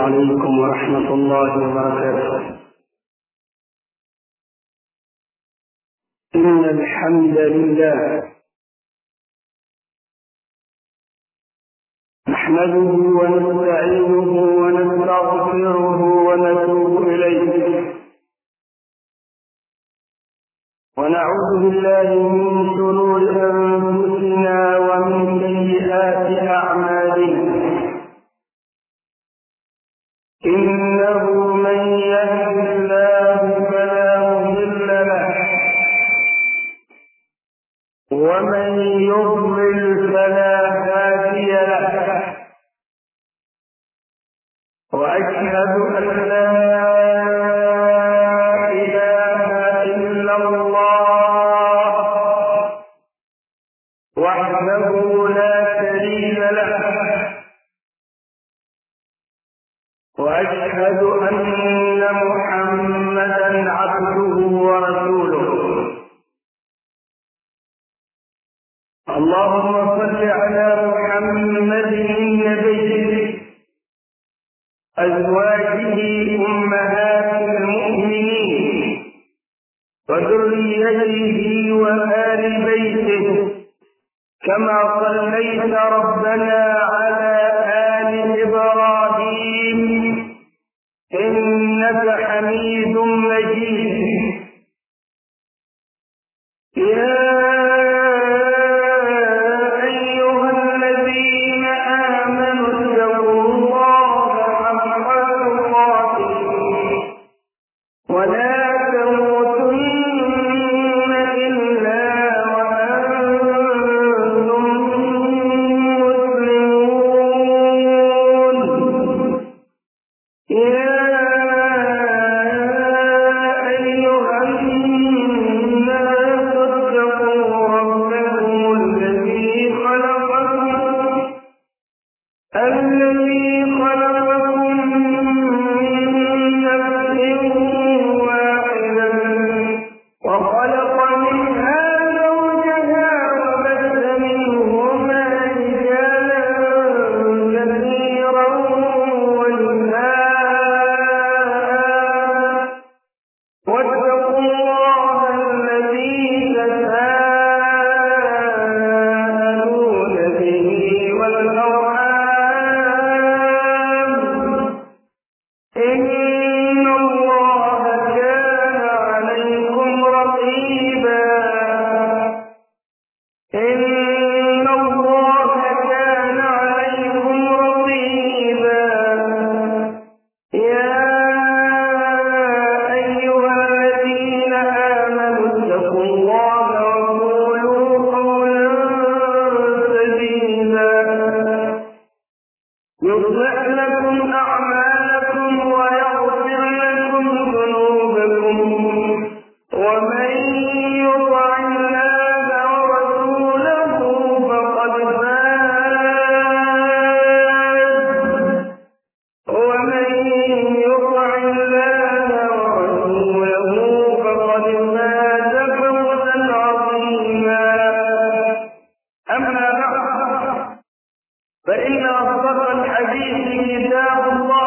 عليكم ورحمة الله وبركاته. إن الحمد لله نحمده ونستعينه ونستغفره ونتوب إليه، ونعوذ بالله من شرور أنفسنا ومن سيئات أعمالنا. إنه من يهد الله فلا مضل له، ومن يضلل فلا هادي له، وأشهد أن لا إله إلا الله وحده لا شريك له، وأشهد أن محمدا عبده ورسوله. اللهم صل على محمد النبي، أزواجه أمهات المؤمنين، وذريته وآل بيته، كما صليت ربنا على آل إبراهيم إنك حميد مجيد. يا أيها الذين آمنوا اتقوا الله حق تقاته ولا تموتن إلا وأنتم مسلمون. يا أيها الناس اتقوا ربكم الذي خلقكم من نفس واحدة، وخلق منها زوجها، وبث منهما رجالا كثيرا ونساء، واتقوا الله الذي تساءلون به والأرحام، إن الله كان عليكم رقيبا. إن الله كان عليكم رقيبا. يا أيها الذين آمنوا اتقوا الله وقولوا قولا سديدا، يصلح لكم أعمالكم ويغفر لكم ذنوبكم، ومن يطع الله ورسوله فقد فاز، ومن يطع الله ورسوله فقد فاز فوزا عظيما. أما بعد، فإن أصدق الحديث كتاب الله،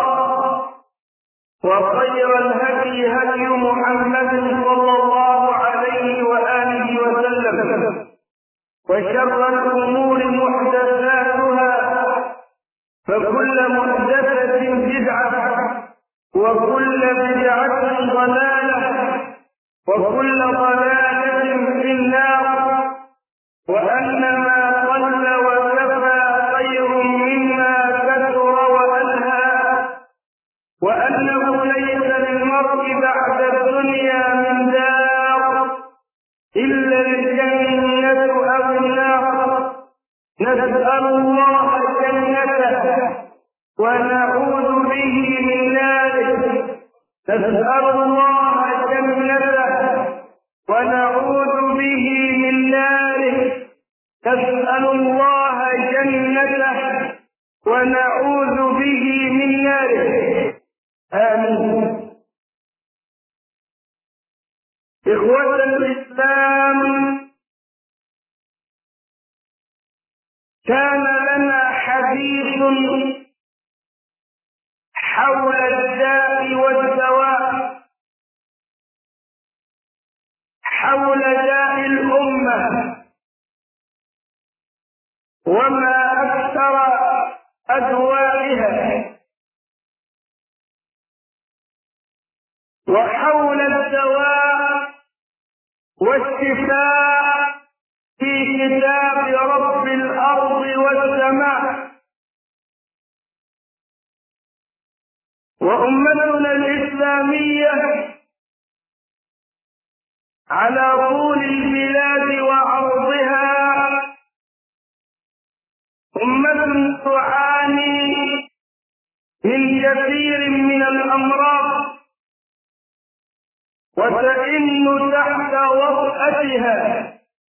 وخير الهدي هدي محمد صلى الله عليه وآله وسلم، وشر الأمور محدثاتها، فكل محدثة بدعة، وكل بدعة ضلالة، وكل ضلالة في النار، وأن ما قل وكفى خير مما كثر وألهى، وأنه ليس للمرء بعد الدنيا من دار إلا الجنة أو النار. نسأل الله جنته ونعوذ به من ناره. نسأل الله جنته ونعوذ به من ناره. نسأل الله جنته ونعوذ به من ناره. آمين. إخوة الإسلام، كان لنا حديث حول الداء والدواء، حول داء الأمة، وما أكثر أدوائها، وحول الدواء والشفاء في كتاب رب الأرض والسماء. وأمتنا الإسلامية على طول البلاد وعرضها أمة تعاني من كثير من الأمراض وتئن تحت وطأتها،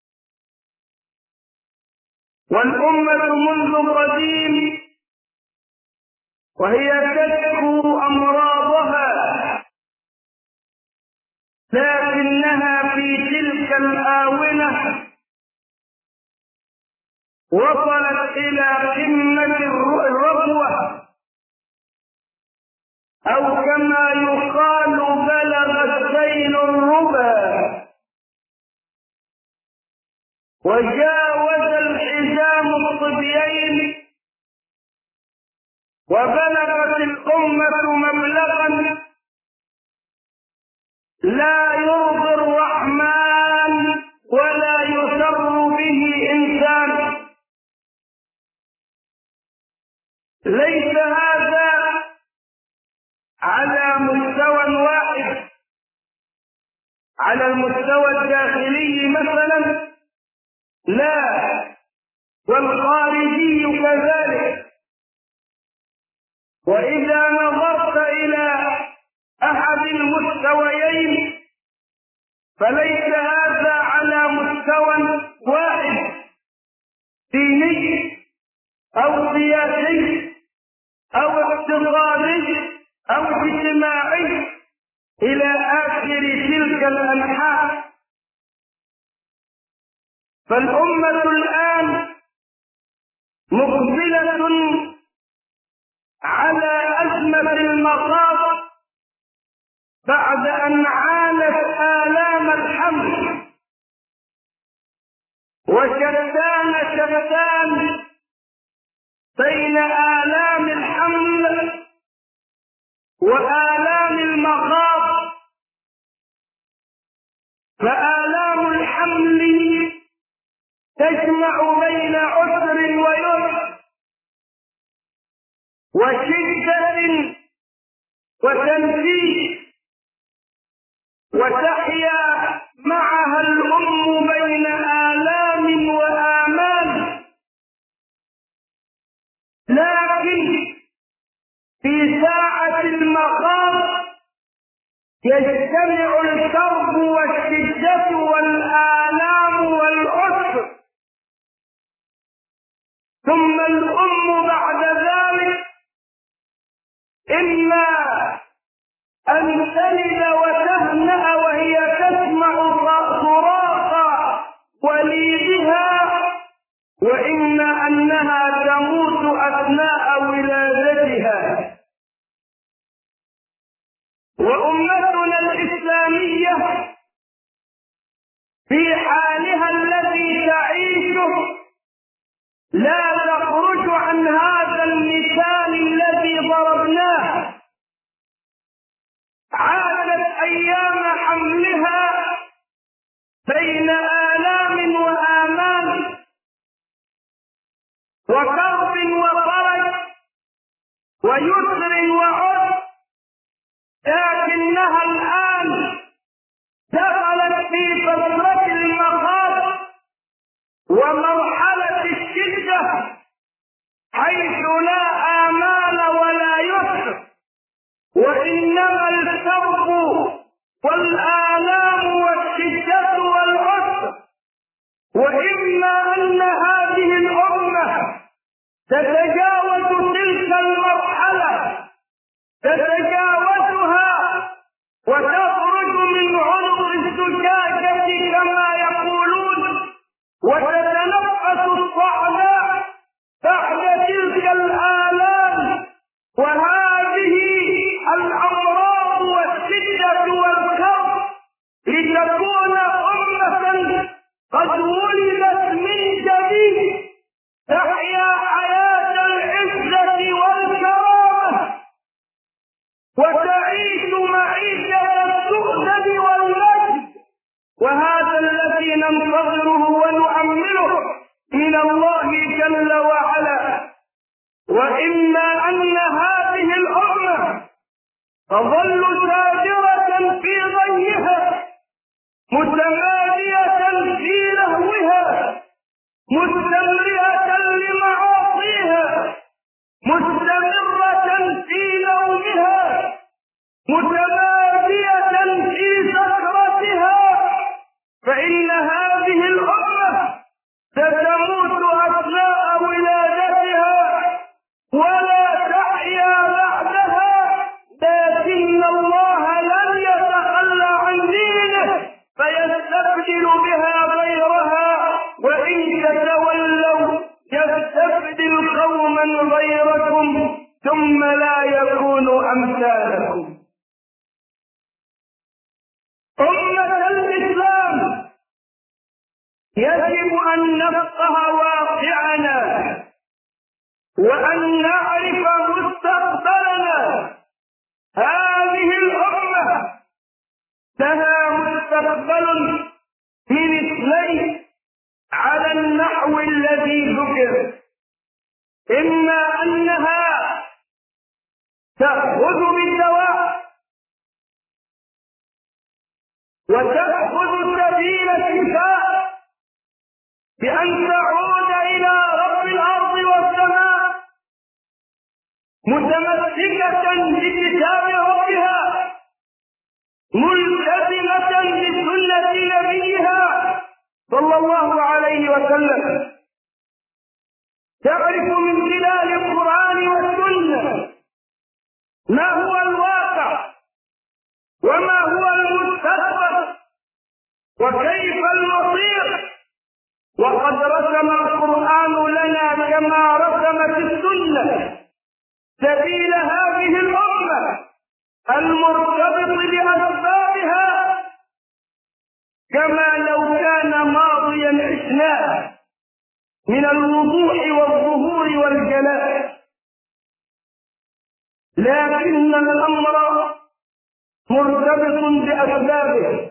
والأمة منذ قديم وهي تشكو أمراضها، لكنها في تلك الآونة وصلت إلى قمة الربوة، أو كما يقال بلغ السيل الربا وجاوز الحزام الصبيين، وبلغت الأمة مبلغا لا يرضي الرحمن ولا يسر به إنسان. ليس هذا على مستوى واحد، على المستوى الداخلي مثلا لا، والخارجي كذلك. وإذا نظرت إلى أحد المستويين فليس هذا على مستوى واحد ديني أو سياسي أو اقتصادي أو اجتماعي إلى آخر تلك الأنحاء. فالأمة الآن مقبلة على أزمة المخاض بعد أن عانت آلام الحمل، وشتان شتان بين آلام الحمل وآلام المخاض. فآلام الحمل تجمع بين عسر ويسر وشدة وتنفيذ، وتحيا معها الأم بين آلام وآمال. لكن في ساعة المخاض يجتمع الكرب والشدة والآلام والعسر، ثم الأم بعد ذلك إما أن تلد وتهنأ وهي تسمع صراخ وليدها، وإما أنها تموت أثناء ولادتها. وأمتنا الإسلامية في حالها الذي تعيشه لا تخرج عن هذا المثال الذي ضربناه. عاشت أيام حملها بين آلام وآمال وكرب وفرج ويسر وعسر، لكنها الآن دخلت في فترة المخاض ومرحلة الشدة، حيث لا آمال ولا يسر، وإنما الكرب والآلام والشدة والعسر. وإما أن هذه الأمة تتجاوز تلك المرحلة، تتجاوزها وتخرج من عنق الزجاجة كما يقولون، وتتنفس الصعداء بعد تلك الآلام. وهذه لتكون أمة قد ولدت من جديد تحيا حياة العزة والكرامة وتعيش معيشة السؤدد والمجد، وهذا الذي ننتظره ونؤمله من الله جل وعلا. وإما أن هذه الأمة تظل ساجرة في غيها متمادية في لهوها مستمرة لمعاصيها مستمرة في نومها متمادية في سكرتها، فإن هذه الأمة ستموت أثناء ولادتها ولا تحيا بعدها، لكن الله لن يتخلى عن دينه فيستبدل بها غيرها، وإن تتولوا يستبدل قوما غيركم ثم لا يكونوا أمثالكم. أمة الإسلام يجب أن نفقه واقعنا وأن نعرف مستقبلنا. هذه الأمة لها مستقبل من اثنين على النحو الذي ذكر: إما أنها تأخذ بالدواء وتأخذ سبيل الشفاء بأن تعود إلى رب الأرض والسماء متمسكة بكتاب ربها ملتزمة بسنة نبيها صلى الله عليه وسلم، تعرف من خلال القرآن والسنة ما هو الواقع وما هو المستقبل وكيف المصير. وقد رسم القرآن لنا كما رسمت السنة سبيل هذه الأمة المرتبط بأسبابها كما لو كان ماضيا عشناه من الوضوح والظهور والجلاء، لكن الأمر مرتبط بأسبابه،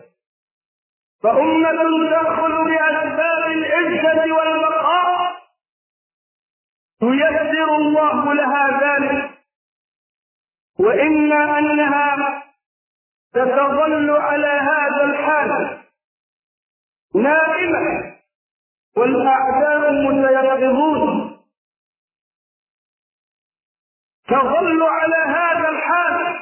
فأمة تأخذ بأسباب العزة والبقاء ييسر الله لها ذلك، وإما أنها تتظل على هذا الحال نائمة والأعداء متيقظون، تظل على هذا الحال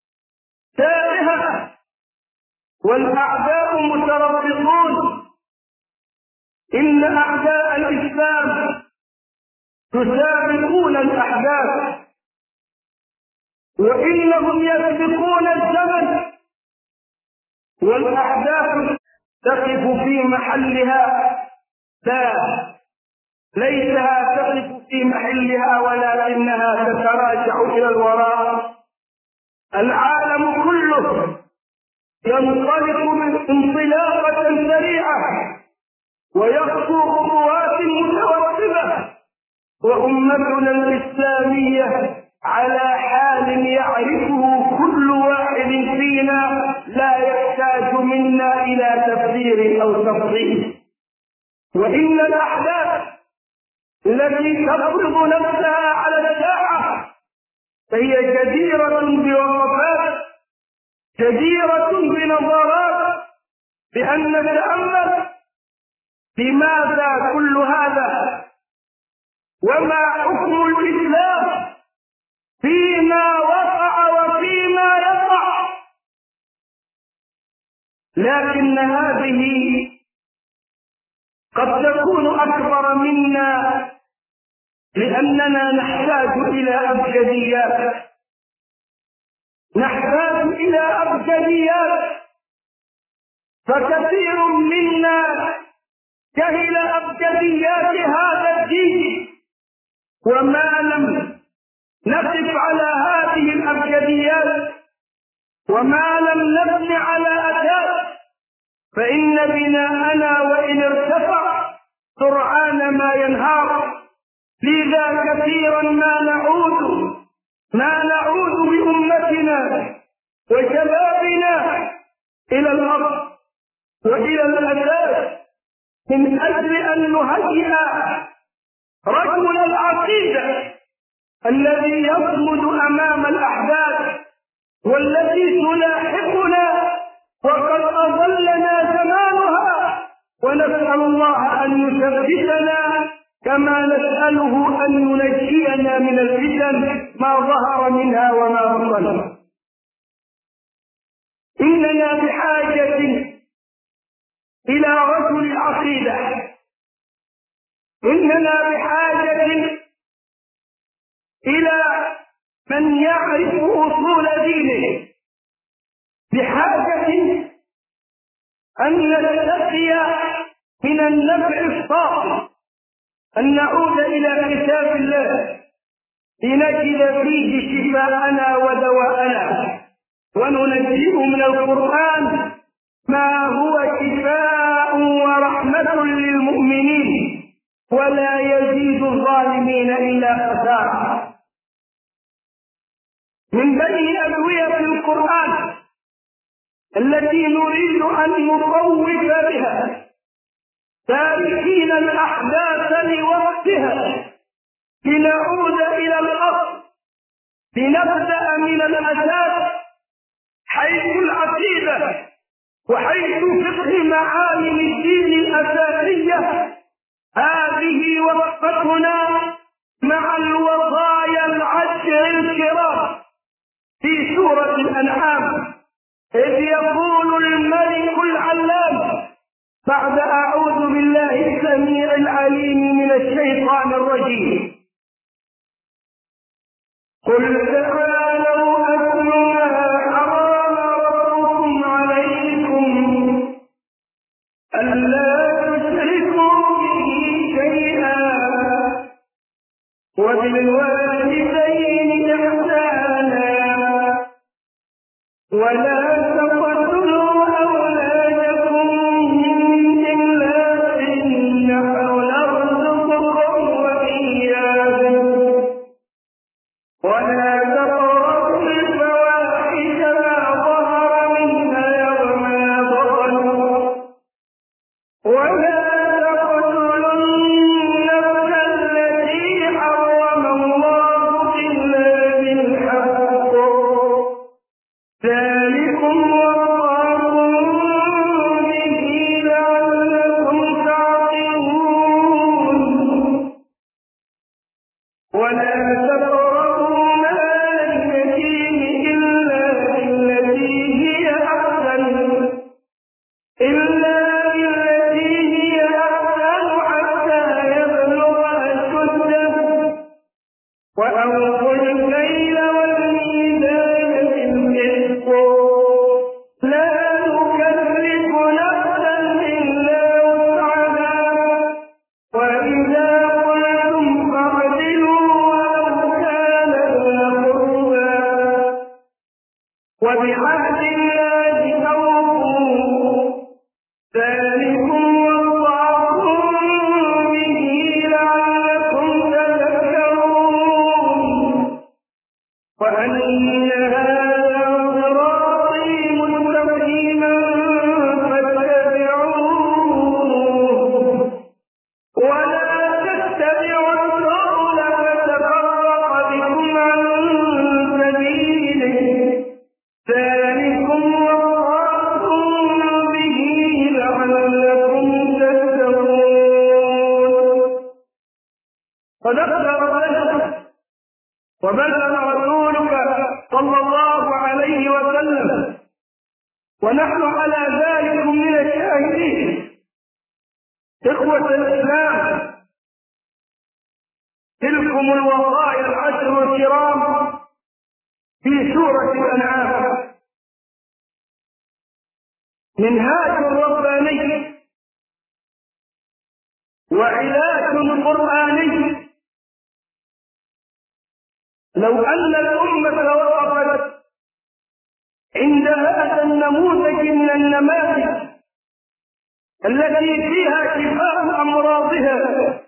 تائهة والأعداء متربصون. إن أعداء الإسلام يسابقون الأحداث وإنهم يسبقون الزمن، والأحداث تقف في محلها، لا ليسها تقف في محلها ولكنها تتراجع إلى الوراء. العالم كله ينطلق انطلاقة سريعة ويخطو خطوات متوسبة، وأمتنا الإسلامية على حال يعرفه كل واحد فينا لا يحتاج منا إلى تفسير أو تفصيل. وإن الأحداث التي تفرض نفسها على الساحة فهي جديرة بوقفات، جديرة بنظرات، بأن نتأمل لماذا كل هذا وما حكم الإسلام فيما وقع وفيما يقع. لكن هذه قد تكون أكبر منا لأننا نحتاج إلى أبجديات، نحتاج إلى أبجديات، فكثير منا جهل أبجديات هذا الدين، وما لم نقف على هذه الأبجديات وما لم نبني على أساس فإن بناءنا وإن ارتفع سرعان ما ينهار، لذا كثيرا ما نعود بأمتنا وشبابنا إلى الأرض وإلى الأساس من أجل أن نهيئ رجل العقيدة الذي يصمد أمام الأحداث والتي تلاحقنا وقد أضلنا زمانها، ونسأل الله أن يثبتنا كما نسأله أن ينجينا من الفتن ما ظهر منها وما بطن. إننا بحاجة إلى رجل العقيدة، إننا بحاجة إلى من يعرف أصول دينه، بحاجة أن نتقي من النفع الصافي، أن نعود إلى كتاب الله لنجد فيه شفاءنا ودواءنا، وننزله من القرآن ما هو شفاء ورحمة للمؤمنين ولا يزيد الظالمين إلا خسارة. من بين أدوية القرآن التي نريد أن نطوف بها تاركين الأحداث لوقتها لنعود إلى الأصل، لنبدأ من الأساس حيث العقيدة وحيث فقه معالم الدين الأساسية. هذه وقفتنا مع الوصايا العشر الكرام في سورة الأنعام، إذ يقول الملك العلام بعد أعوذ بالله السميع العليم من الشيطان الرجيم: قل تعالوا أتل ما حرم ربكم عليكم ألا تشركوا به شيئا وبالوالدين إحسانا ولا تقتلوا أولادكم من إملاق نحن نرزقكم وإياكم ولا تقربوا الفواحش ما ظهر منها وما بطن ولا تقتلوا النفس التي حرم الله إلا بالحق ذلكم وصاكم به لعلكم تعقلون ولا تقربوا مال اليتيم إلا بالتي هي أحسن حتى يبلغ أشده وأوفوا الكيل والميزان بالقسط لا نكلف نفسا إلا وسعها وإذا قلتم فاعدلوا ولو كان ذا قربى وبعهد الله أوفوا ذلكم وصاكم به لعلكم تذكرون وأن هذا صراطي مستقيما فاتبعوه ولا تتبعوا السبل فتفرق بكم عن سبيله ذلكم وصاكم به لعلكم تتقون. صدقت ربنا وبلغ رسولك صلى الله عليه وسلم ونحن على ذلك من الشاهدين. إخوة الإسلام، تلكم الوصايا العشر الكرام في سورة الأنعام، منهاج رباني وعلاج قرآني. لو أن الأمة وقفت عند هذا النموذج من النماذج التي فيها شفاء أمراضها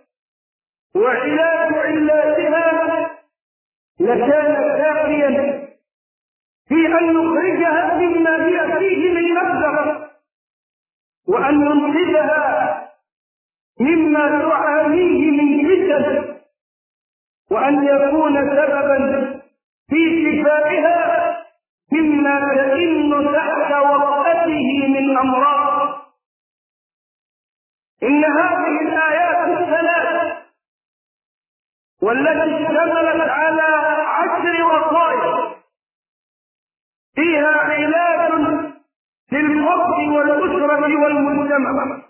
وعلاج علاتها لكان كافيا في أن نخرجها مما هي فيه من مأزق، وأن ننقذها مما تعانيه من فتن، وأن يكون سببا في شفائها مما تئن تحت وطأته من أمراض. إن هذه الآيات الثلاث والتي اشتملت على 10 وصايا فيها علاج للفرد والأسرة والمجتمع،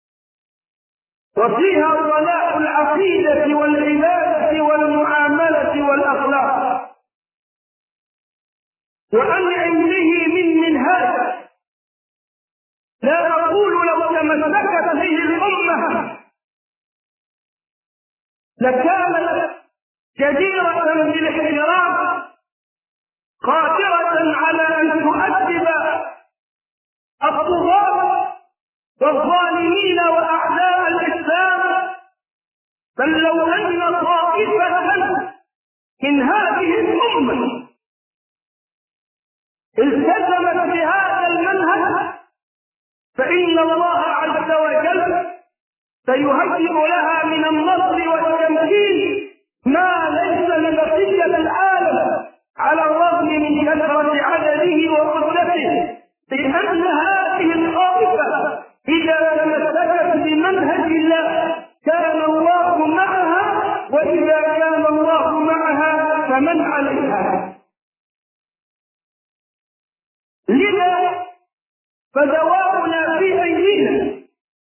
وفيها صلاح العقيدة والعبادة والمعاملة والأخلاق، وأنعم به من منهاج لا أقول لو تمسكت به الأمة لكانت جديرة بالاحترام، قادرة على أن تؤدب الطغاة والظالمين وأعداء الإسلام. بل لو أن طائفة من هذه الأمة التزمت بهذا المنهج فإن الله عز وجل سيهيئ لها من النصر والتمكين ما ليس لبقية العالم، على الرغم من كثرة عدده وقدرته، لأن هذه الطائفة إذا تمسكت بمنهج الله كان الله معها، وإذا كان الله معها فمن عليها. لذا فدواؤنا في أيدينا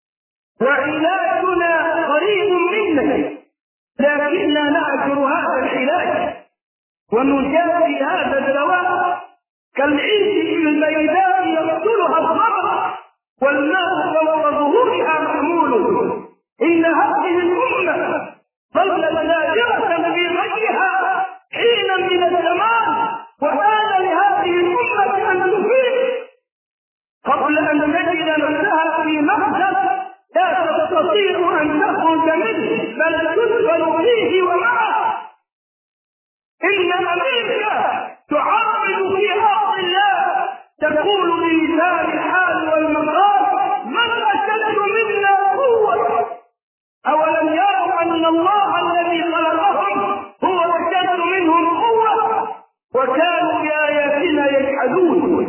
وعلاجنا قريب منا، لكننا نعذر هذا العلاج ونجاري هذا الدواء كالعيش في البيداء يقتلها الضرر والماء فوق ظهورها محمول. إن هذه الأمة ظلت نادرة في غيها حينا من الزمان، وآن لهذه الأمة أن تفيق قبل أن تجد نفسها في مخزن لا تستطيع أن تخرج منه بل تدخل فيه ومعه. إن أمريكا تعرض في أرض الله تقول بلسان الحال والمقال من أشد منا قوة، أولم يروا أن الله الذي خلقهم هو أشد منهم قوة وكانوا بآياتنا يجحدون.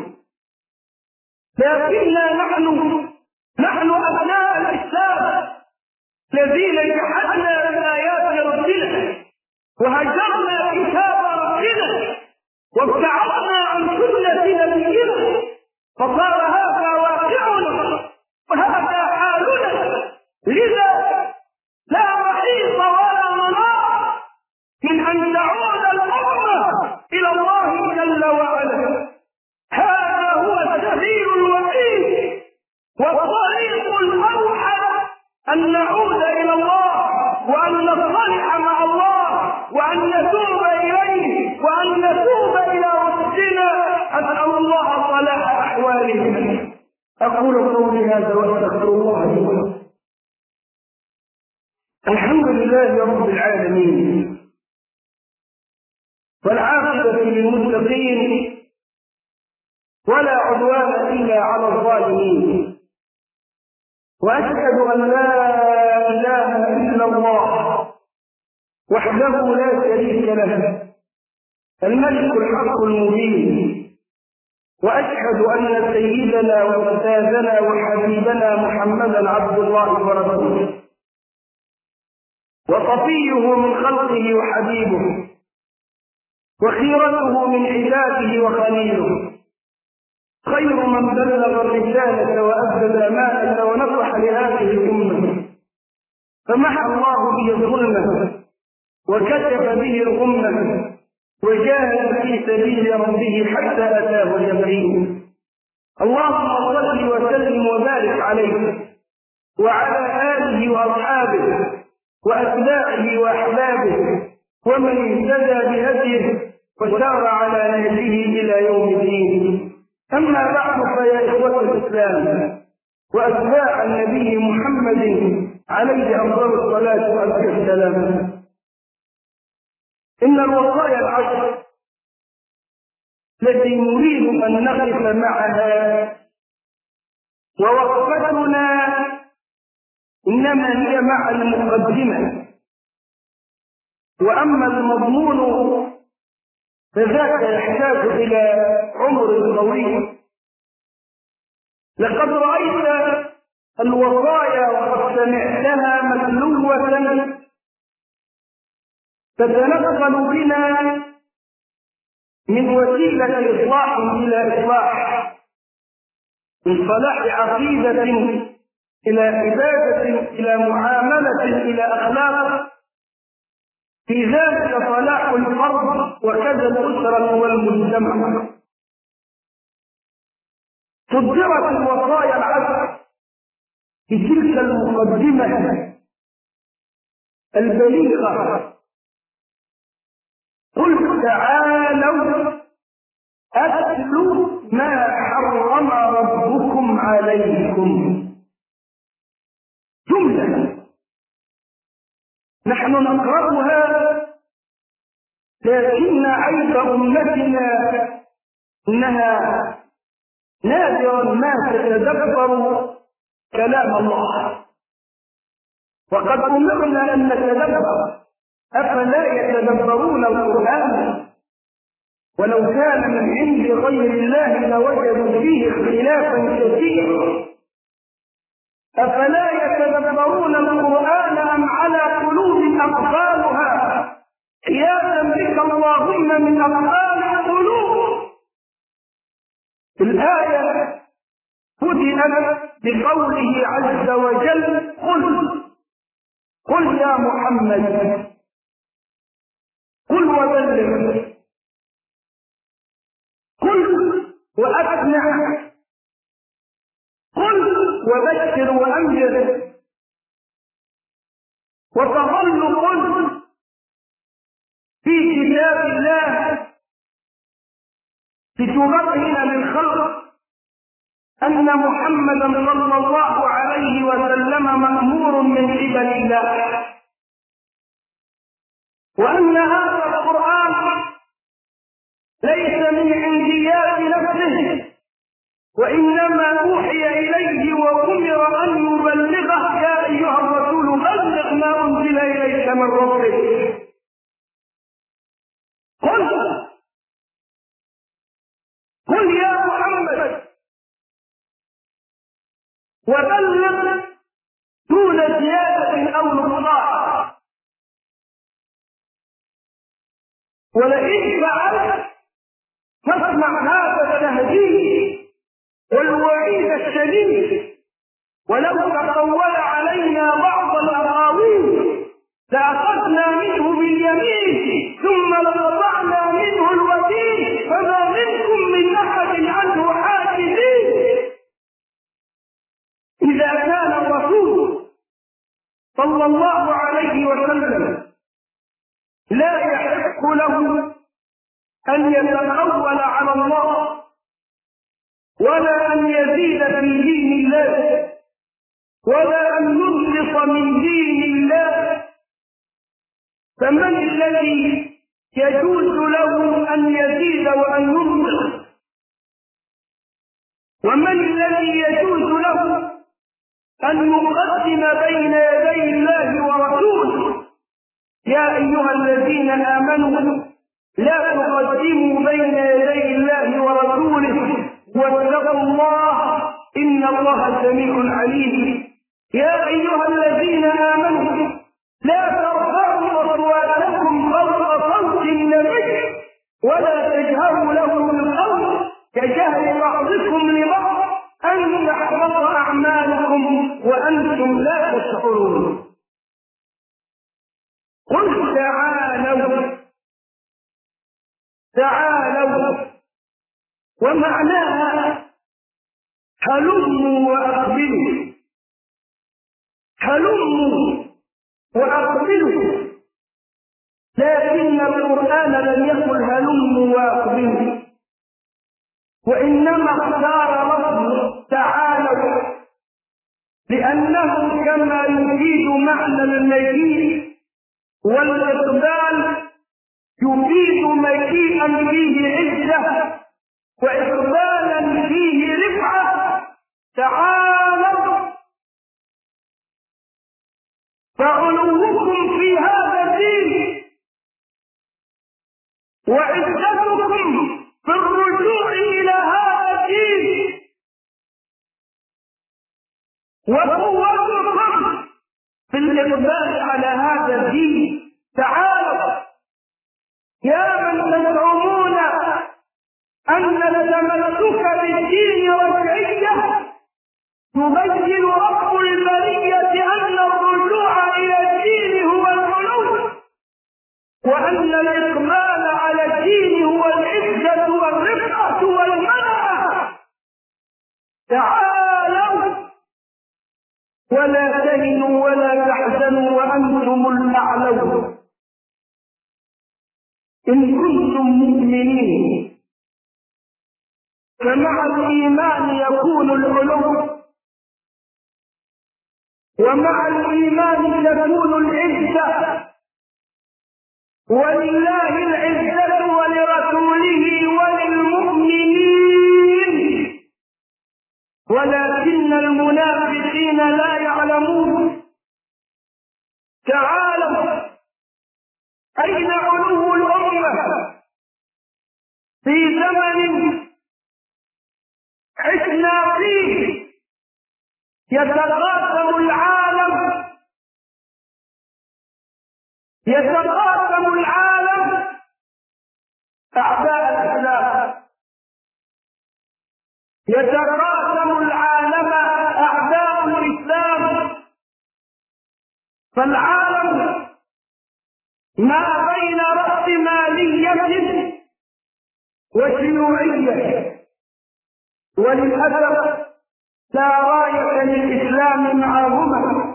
لكننا نحن أبناء الإسلام الذين جحدنا بآيات ربنا وهجرنا كتاب ربنا وابتعدنا عن سنة نبينا، فصار هذا واقعنا وهذا حالنا. لذا لا محيص ولا مناص من أن تعود الأمة إلى الله جل وعلا. هذا هو السبيل الوحيد والطريق الأوحد أن نعود إلى الله وأن نصطلح مع الله وأن نتوب إليه وأن نتوب إلى ربنا. أسأل الله صلاح أحوالهم. أقول قولي هذا وأستغفر الله لي ولكم. الحمد لله رب العالمين، والعاقبة للمتقين، ولا عدوان إلا على الظالمين، وأشهد أن لا إله إلا الله وحده لا شريك له الملك الحق المبين، وأشهد أن سيدنا وأستاذنا وحبيبنا محمدا عبد الله ورسوله وصفيه من خلقه وحبيبه وخيرته من عباده وخليله، خير من بلغ الرسالة وأدى الأمانة ونصح لهذه الأمة، فمحى الله به الظلمة وكشف به الغمة وجاهد في سبيل ربه حتى أتاه اليقين. اللهم صل وسلم وبارك عليه وعلى آله وأصحابه وأتباعه وأحبابه ومن اهتدى بهديه وسار على نهجه إلى يوم الدين. أما بعد، فيا إخوة الإسلام وأتباع النبي محمد عليه أفضل الصلاة وأزكى السلام. إن الوصايا العشر التي نريد أن نقف معها ووقفتنا إنما هي مع المقدمة، وأما المضمون فذاك يحتاج إلى عمر طويل. لقد رأيت الوصايا وقد سمعتها متلوة تتنقل بنا من وسيلة إصلاح إلى إصلاح، من صلاح عقيدة إلى عبادة إلى معاملة إلى أخلاق، في ذلك صلاح الفرد وكذا الأسرة والمجتمع. صدرت الوصايا العشر بتلك المقدمة البليغة: قل تعالوا أتلوا ما حرم ربكم عليكم. جملة نحن نقرأها، لكن عيب أمتنا إنها نادرا ما تتدبر كلام الله، وقد أمرنا أن نتدبر. أفلا يتدبرون القرآن؟ ولو كان من عند غير الله لوجدوا فيه اختلافا كثيرا. أفلا يتدبرون القرآن أم على قلوب أقفالها؟ عياذا بك اللهم من أقفال القلوب. الآية بدأت بقوله عز وجل: قل يا محمد، قل وبلغ، قل وأسمع، قل وبشر وأنذر. وتظل قل في كتاب الله لتبين للخلق أن محمدا صلى الله عليه وسلم مأمور من قبل الله، وأن هذا القرآن ليس من عنديات نفسه، وإنما أوحي إليه وأمر أن يبلغه: يا أيها الرسول بلغ ما أنزل إليك من ربك. قل يا محمد، وبلغ دون زيادة أو نقصان. ولئن فعلت فاسمع هذا التهديد والوعيد الشديد: ولو تقول علينا بعض الأقاويل لأخذنا منه باليمين ثم لقطعنا منه الوتين فما منكم من أحد عنه حاجزين. إذا كان الرسول صلى الله عليه وسلم لا يحق له أن يتقول على الله ولا أن يزيد في دين الله ولا أن ينقص من دين الله، فمن الذي يجوز له أن يزيد وأن ينقص؟ ومن الذي يجوز له أن يقدم بين يدي الله ورسوله؟ يا أيها الذين آمنوا لا تقدموا بين يدي الله ورسوله واتقوا الله إن الله سميع عليم. يا أيها الذين آمنوا لا ترفعوا أصواتكم فوق صوت النبي ولا تجهروا له بالقول كجهر بعضكم لبعض أن تحبط أعمالكم وأنتم لا تشعرون. قل تعالوا، ومعناها هلموا وأقبلوا، هلموا وأقبلوا، لكن القرآن لم يقل هلموا وأقبلوا، وإنما اختار لفظ تعالوا، لأن إنما يفيد معنى المجيء، والإقبال يفيد مجيئا فيه عزة وإقبالا فيه رفعة. تعالوا فعلوكم في هذا الدين وعزتكم في الرجوع إلى هذا الدين وقوتكم في الإقبال على هذا الدين. تعالوا يا من تزعمون أن التمسك بالدين رجعية، يبين رب البرية أن الرجوع إلى الدين هو العلو، وأن الإقبال على الدين هو العزة والرفعة والمنعة. تعالوا ولا تهنوا ولا تحزنوا وأنتم الأعلون إن كنتم مؤمنين. فمع الإيمان يكون العلو، ومع الإيمان تكون العزة، ولله العزة ولرسوله وللمؤمنين ولكن المنافقين لا يعلمون. تعالوا أين علو الأمة في زمن عشنا فيه يتقاسم العالم أعداء الإسلام، يتقاسم العالم أعداء الإسلام. فالعالم ما بين رأسمالية وشيوعية، وللأسف لا راية للإسلام معهما.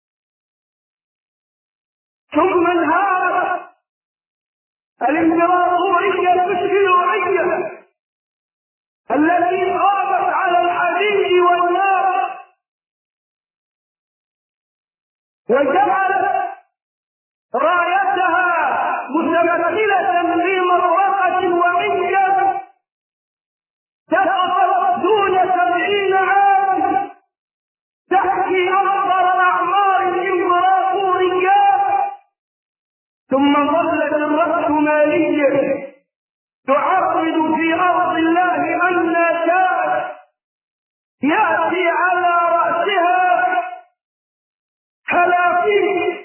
ثم انهارت الإمبراطورية الشيوعية التي غابت على الحديد والنار، وجعلت رايتها متمثلة في مطرقة وعية سقطت دون 70 عام تحكي أفضل أعمار الإمبراطوريات. ثم ظلت الرأسمالية تعرض في أرض الله أن شاءت، يأتي على رأسها خلافيش،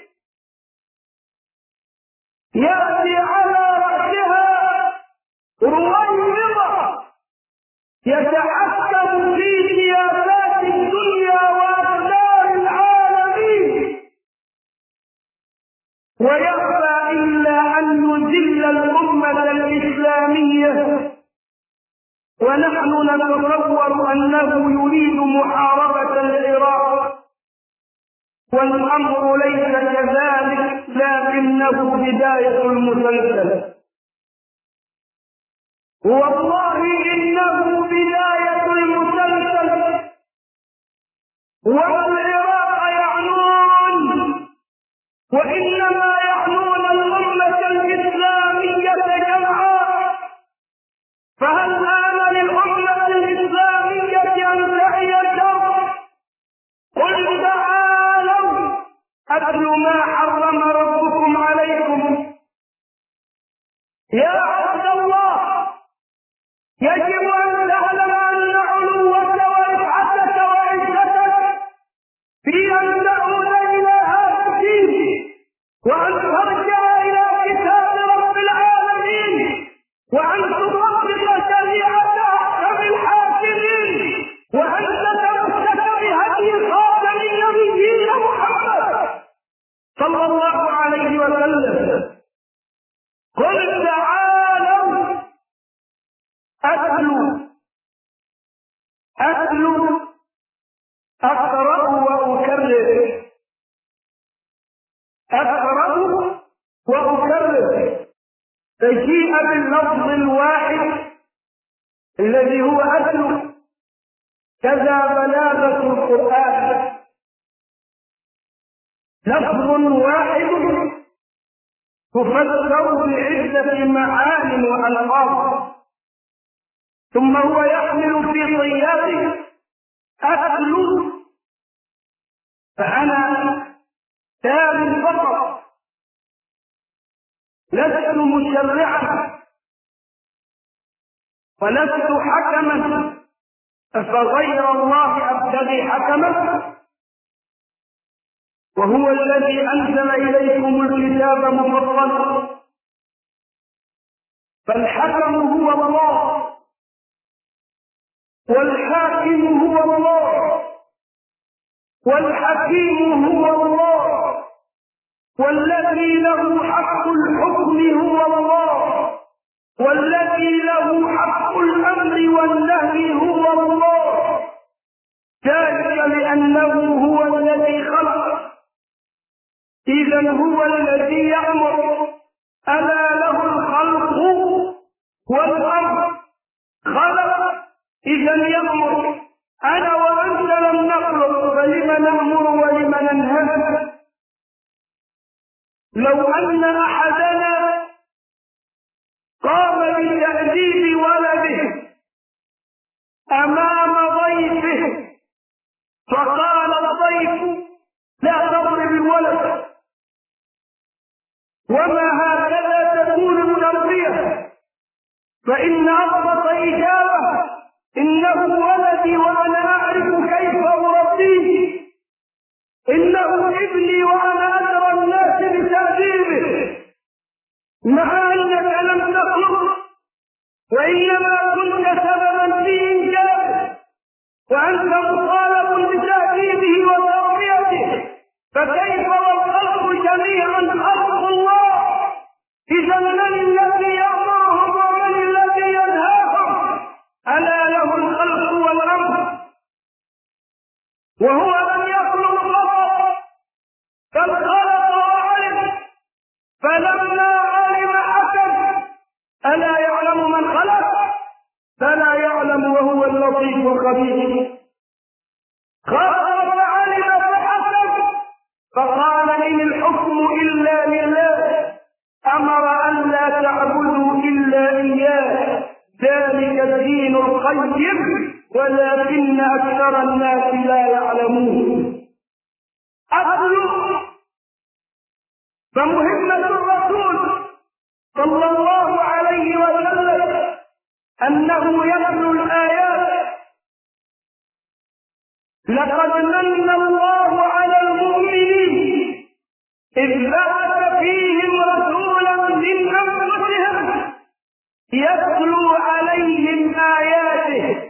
يأتي على رأسها رويضة يتحكم في سياسات الدنيا وأقدار العالمين، ويأبى إلا أن يذل الأمة الإسلامية. ونحن نتصور أنه يريد محاربة العراق، والأمر ليس كذلك، لكنه بداية المسلسل. والله إنه بداية المسلسل. والعراق يعنون، وإنما يعنون الأمة الإسلامية جمعاء. فهل آن للأمة الإسلامية أن تعي الدرب؟ قل تعالوا أتل ما حرم ربكم عليكم. يا عبد الله، يجب أن تعلم أن علوك ورفعتك وعزتك في أن تعود إلى هذا الدين، وأن ترجع إلى كتاب رب العالمين، وأن تطبق شريعة أحكم الحاكمين، وأن تتمسك بهدي خاتم النبيين محمد صلى الله عليه وسلم. قل تعالوا أتلو أقرأ وأكرر، أقرأ وأكرر، فجيء باللفظ الواحد الذي هو أتلو. كذا بلاغة القرآن، لفظ واحد تفسر بعدة معان وألفاظ، ثم هو يحمل في طياته أكل. فأنا تاب فقط، لست مشرعا ولست حكما، أفغير الله أبتغي حكما وهو الذي أنزل إليكم الكتاب مفصلا. فالحكم هو الله والحاكم هو الله والحكيم هو الله والذي له حق الحكم هو الله والذي له حق الأمر والنهي هو الله، ذلك لأنه هو الذي خلق، إذن هو الذي يأمر. ألا له الخلق والأمر، خلق إذن يأمر. أنا وأنت لم نخلق، فلم نأمر ولم ننهى؟ لو أن أحدنا قام بتأديب ولده أمام ضيفه فقال الضيف لا تضرب الولد، وما هكذا تكون التربية، فإن أضبط إجابة إنه ولدي وأنا أعرف كيف أربيه، إنه ابني وأنا أدرى الناس بتأديبه، مع أنك لم تخلق وإنما كنت سببا في إنجابه وأنت مطالب بتأديبه وتربيته، فكيف والخلق جميعا خلق الله؟ إذا من الذي يأمرهم ومن الذي ينهاهم؟ ألا له الخلق والأمر، وهو لم يخلق فقط بل خلق وعلم، فلما علم حكم. ألا يعلم من خلق؟ فلا يعلم وهو اللطيف الخبير. خلق وعلم فحكم، فقال إن الحكم إلا لله، أمر أن لا تعبدوا إلا إياه، ذلك الدين القيم ولكن أكثر الناس لا يعلمون. أتلو، فمهمة الرسول صلى الله عليه وسلم أنه يتلو الآيات. لقد من الله على المؤمنين إذ بعث فيهم رسولا من أنفسهم يتلو عليهم آياته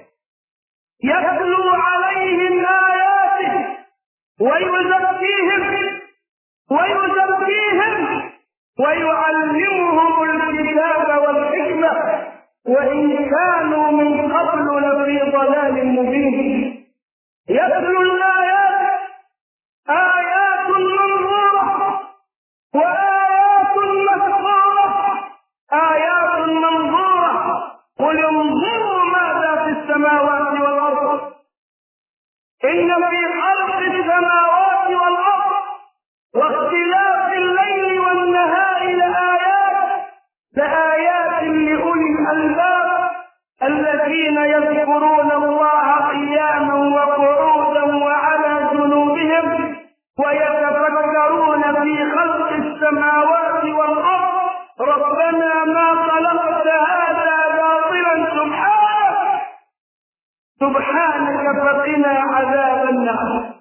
ويزكيهم ويعلمهم الكتاب والحكمة وإن كانوا من قبل لفي ضلال مبين. يتلو الآيات، آيات منظورة وآيات مسطورة. آيات منظورة، قل انظروا ماذا في السماوات والأرض، إن في خلق السماوات والأرض واختلاف الليل والنهار لآيات لأولي الألباب الذين يذكرون الله قياما وقعودا وعلى جنوبهم ويتفكرون في خلق السماوات والأرض ربنا ما خلقت هذا باطلا سبحانك فقنا عذاب النار.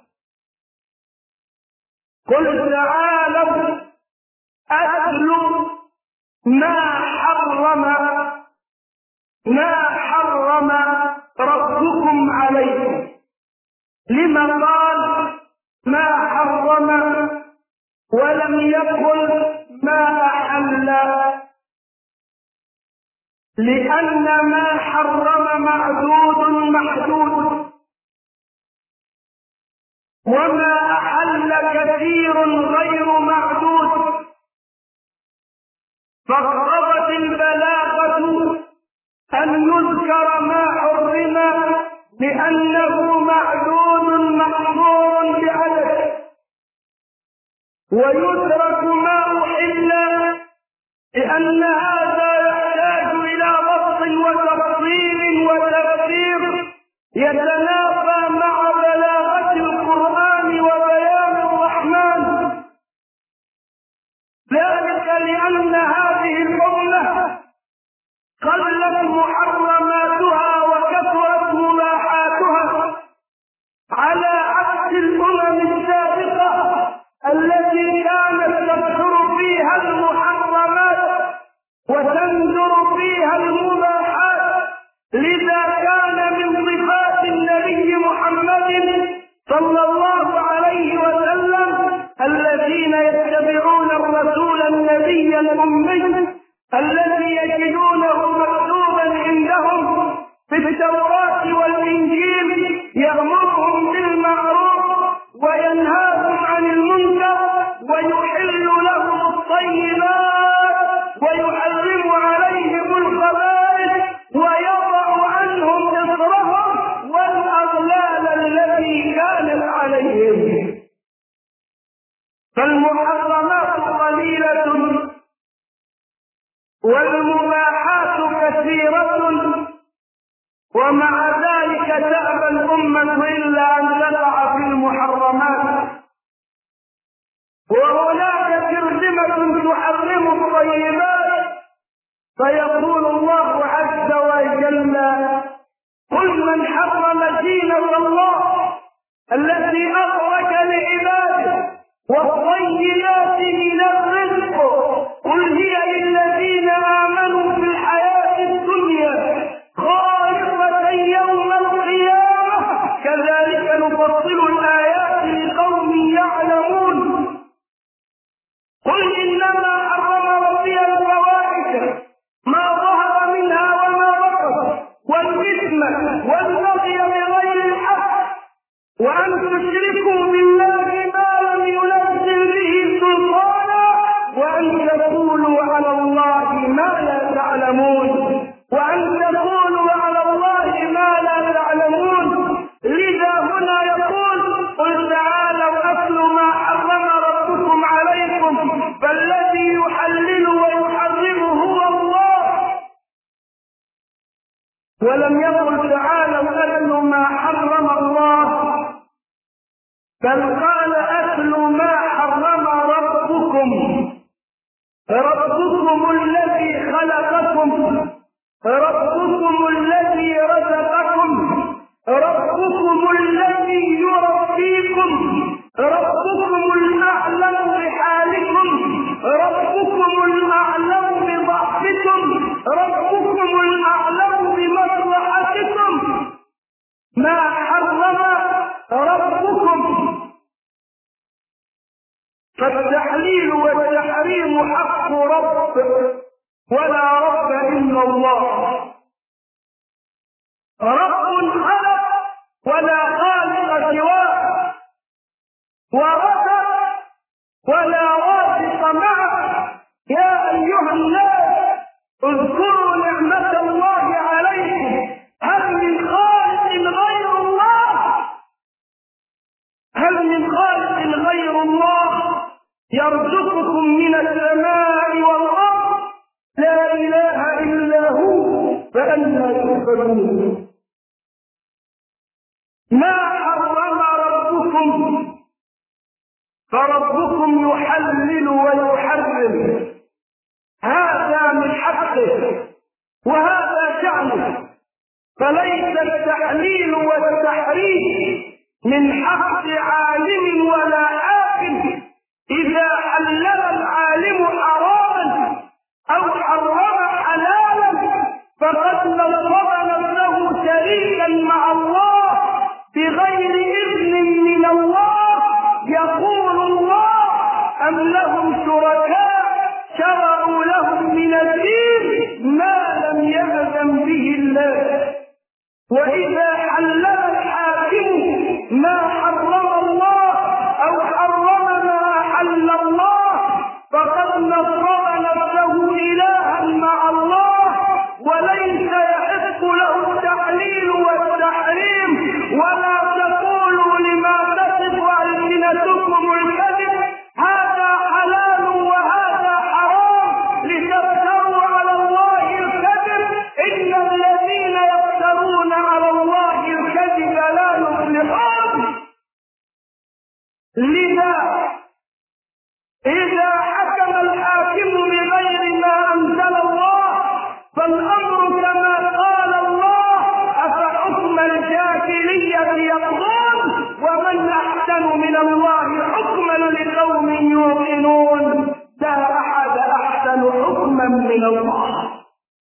قل تعالوا أتلوا ما حرم ربكم عليكم. لما قال ما حرم ولم يقل ما أحل؟ لأن ما حرم محدود وما أحل كثير غير معدود، فاقتضت البلاغة أن يذكر ما حرم لأنه معدود محظور بعدد، ويترك ما أحل، لأن هذا يحتاج إلى ضبط وتفصيل وتفسير يتنافى مع بلاغة القرآن وبيان الرحمن. ذلك لأن هذه الأمة قلت محرماتها وكثرت مباحاتها، على عكس الأمم السابقة التي كانت تكثر فيها المحرمات وتندر فيها المباحات. لذا كان من صفات النبي محمد صلى الله عليه وسلم الذين يتبعون الرسول النبي الأمي الذي يجدونه مكتوبا عندهم في التوراة والإنجيل، يأمرهم بالمعروف وينهاهم عن المنكر ويحل لهم الطيبات ويحرم عليهم الخبائث ويضع عنهم إصرهم والأغلال التي كانت عليهم. فالمحرمات قليلة والمباحات كثيرة، ومع ذلك تأبى الأمة إلا أن تقع في المحرمات. وهناك ترجمة تحرم الطيبات، فيقول الله عز وجل: قل من حرم زينة الله التي أخرج لعباده والطيبات من الرزق قل هي للذين آمنوا في الحياة الدنيا خالصة يوم القيامة كذلك نفصل الآيات لقوم يعلمون. قل إنما حرم ربي الفواحش ما ظهر منها وما بطن والإثم والبغي بغير الحق وأن تشركوا بالله ما لم ينزل به سلطانا وأن تقولوا على الله ما لا تعلمون لذا هنا يقول: قل تعالوا أتل ما حرم ربكم عليكم فالذي يحلل ويحرم هو الله. ولم يقل تعالوا أتل ما حرم الله، بل قال: أتل ما حرم ربكم الذي خلقكم، ربكم الذي رزقكم، ربكم الذي يربيكم، ربكم الأعلم بحالكم، ربكم الأعلم بضعفكم، ربكم الأعلم بمصلحتكم. ما حرم ربكم، فالتحليل والتحريم حق رب، ولا رب إلا الله. رب خلق ولا خالق سواه، ورزق ولا رازق معه. يا أيها الناس اذكروا نعمة الله عليكم، هل من خالق غير الله؟ هل من خالق غير الله يرزقكم من السماء والأرض؟ لا إله إلا هو، فأنى تؤفكون. ما حرم ربكم، فربكم يحلل ويحرم، هذا من حقه وهذا شأنه. فليس التحليل والتحريم من حق عالم ولا حاكم. إذا حلل العالم حراما أو حرم حلالا فقد نصب نفسه شريكا مع الله بغير إذن من الله. يقول الله: أم لهم شركاء شرعوا لهم من الدين ما لم يأذن به الله. وإذا حلل الحاكم ما حرم الله أو حرم ما أحل الله فقد نصب نفسه إلها مع الله، وليس يحق له التحليل والتحريم. ولا تقولوا لما تصف ألسنتكم الكذب هذا الله حكما لقوم يوقنون. لا أحد أحسن حكما من الله.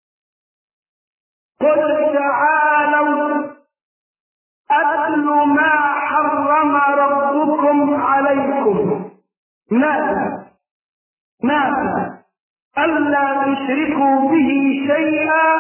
قل تعالوا أتل ما حرم ربكم عليكم. ماذا؟ ألا تشركوا به شيئا.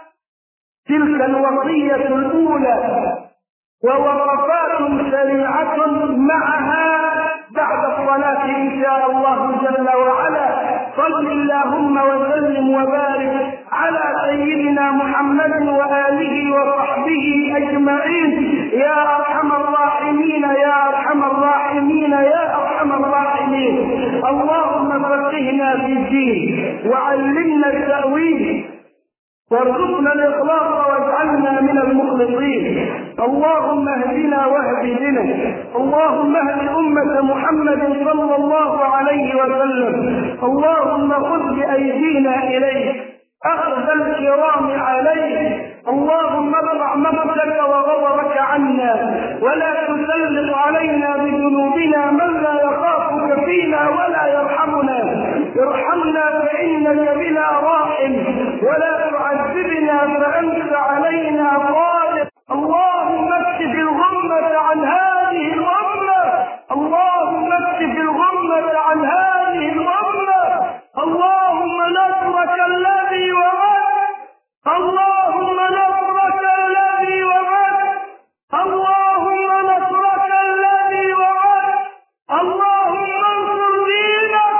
تلك الوصية الأولى، ووقفات سريعة معها بعد الصلاة إن شاء الله جل وعلا. صل اللهم وسلم وبارك على سيدنا محمد وآله وصحبه أجمعين. يا أرحم الراحمين يا أرحم الراحمين يا أرحم الراحمين. اللهم فقهنا في الدين وعلمنا التأويل وارزقنا الإخلاص واجعلنا من المخلصين. اللهم اهدنا واهد بنا. اللهم اهد أمة محمد صلى الله عليه وسلم. اللهم خذ بأيدينا إليك أخذ الكرام عليك. اللهم ارفع مقتك وغضبك عنا ولا تسلط علينا بذنوبنا من لا يخافك فينا ولا يرحمنا. ارحمنا فإنك بنا راحم ولا تعذبنا فأنت علينا قادر. اللهم اكشف الغمة عن هذه الأمة. اللهم اكشف الغمة عن هذه الأمة. اللهم نصرك الذي وعدت. اللهم نصرك الذي وعدت. اللهم نصرك الذي وعدت. اللهم انصر دينك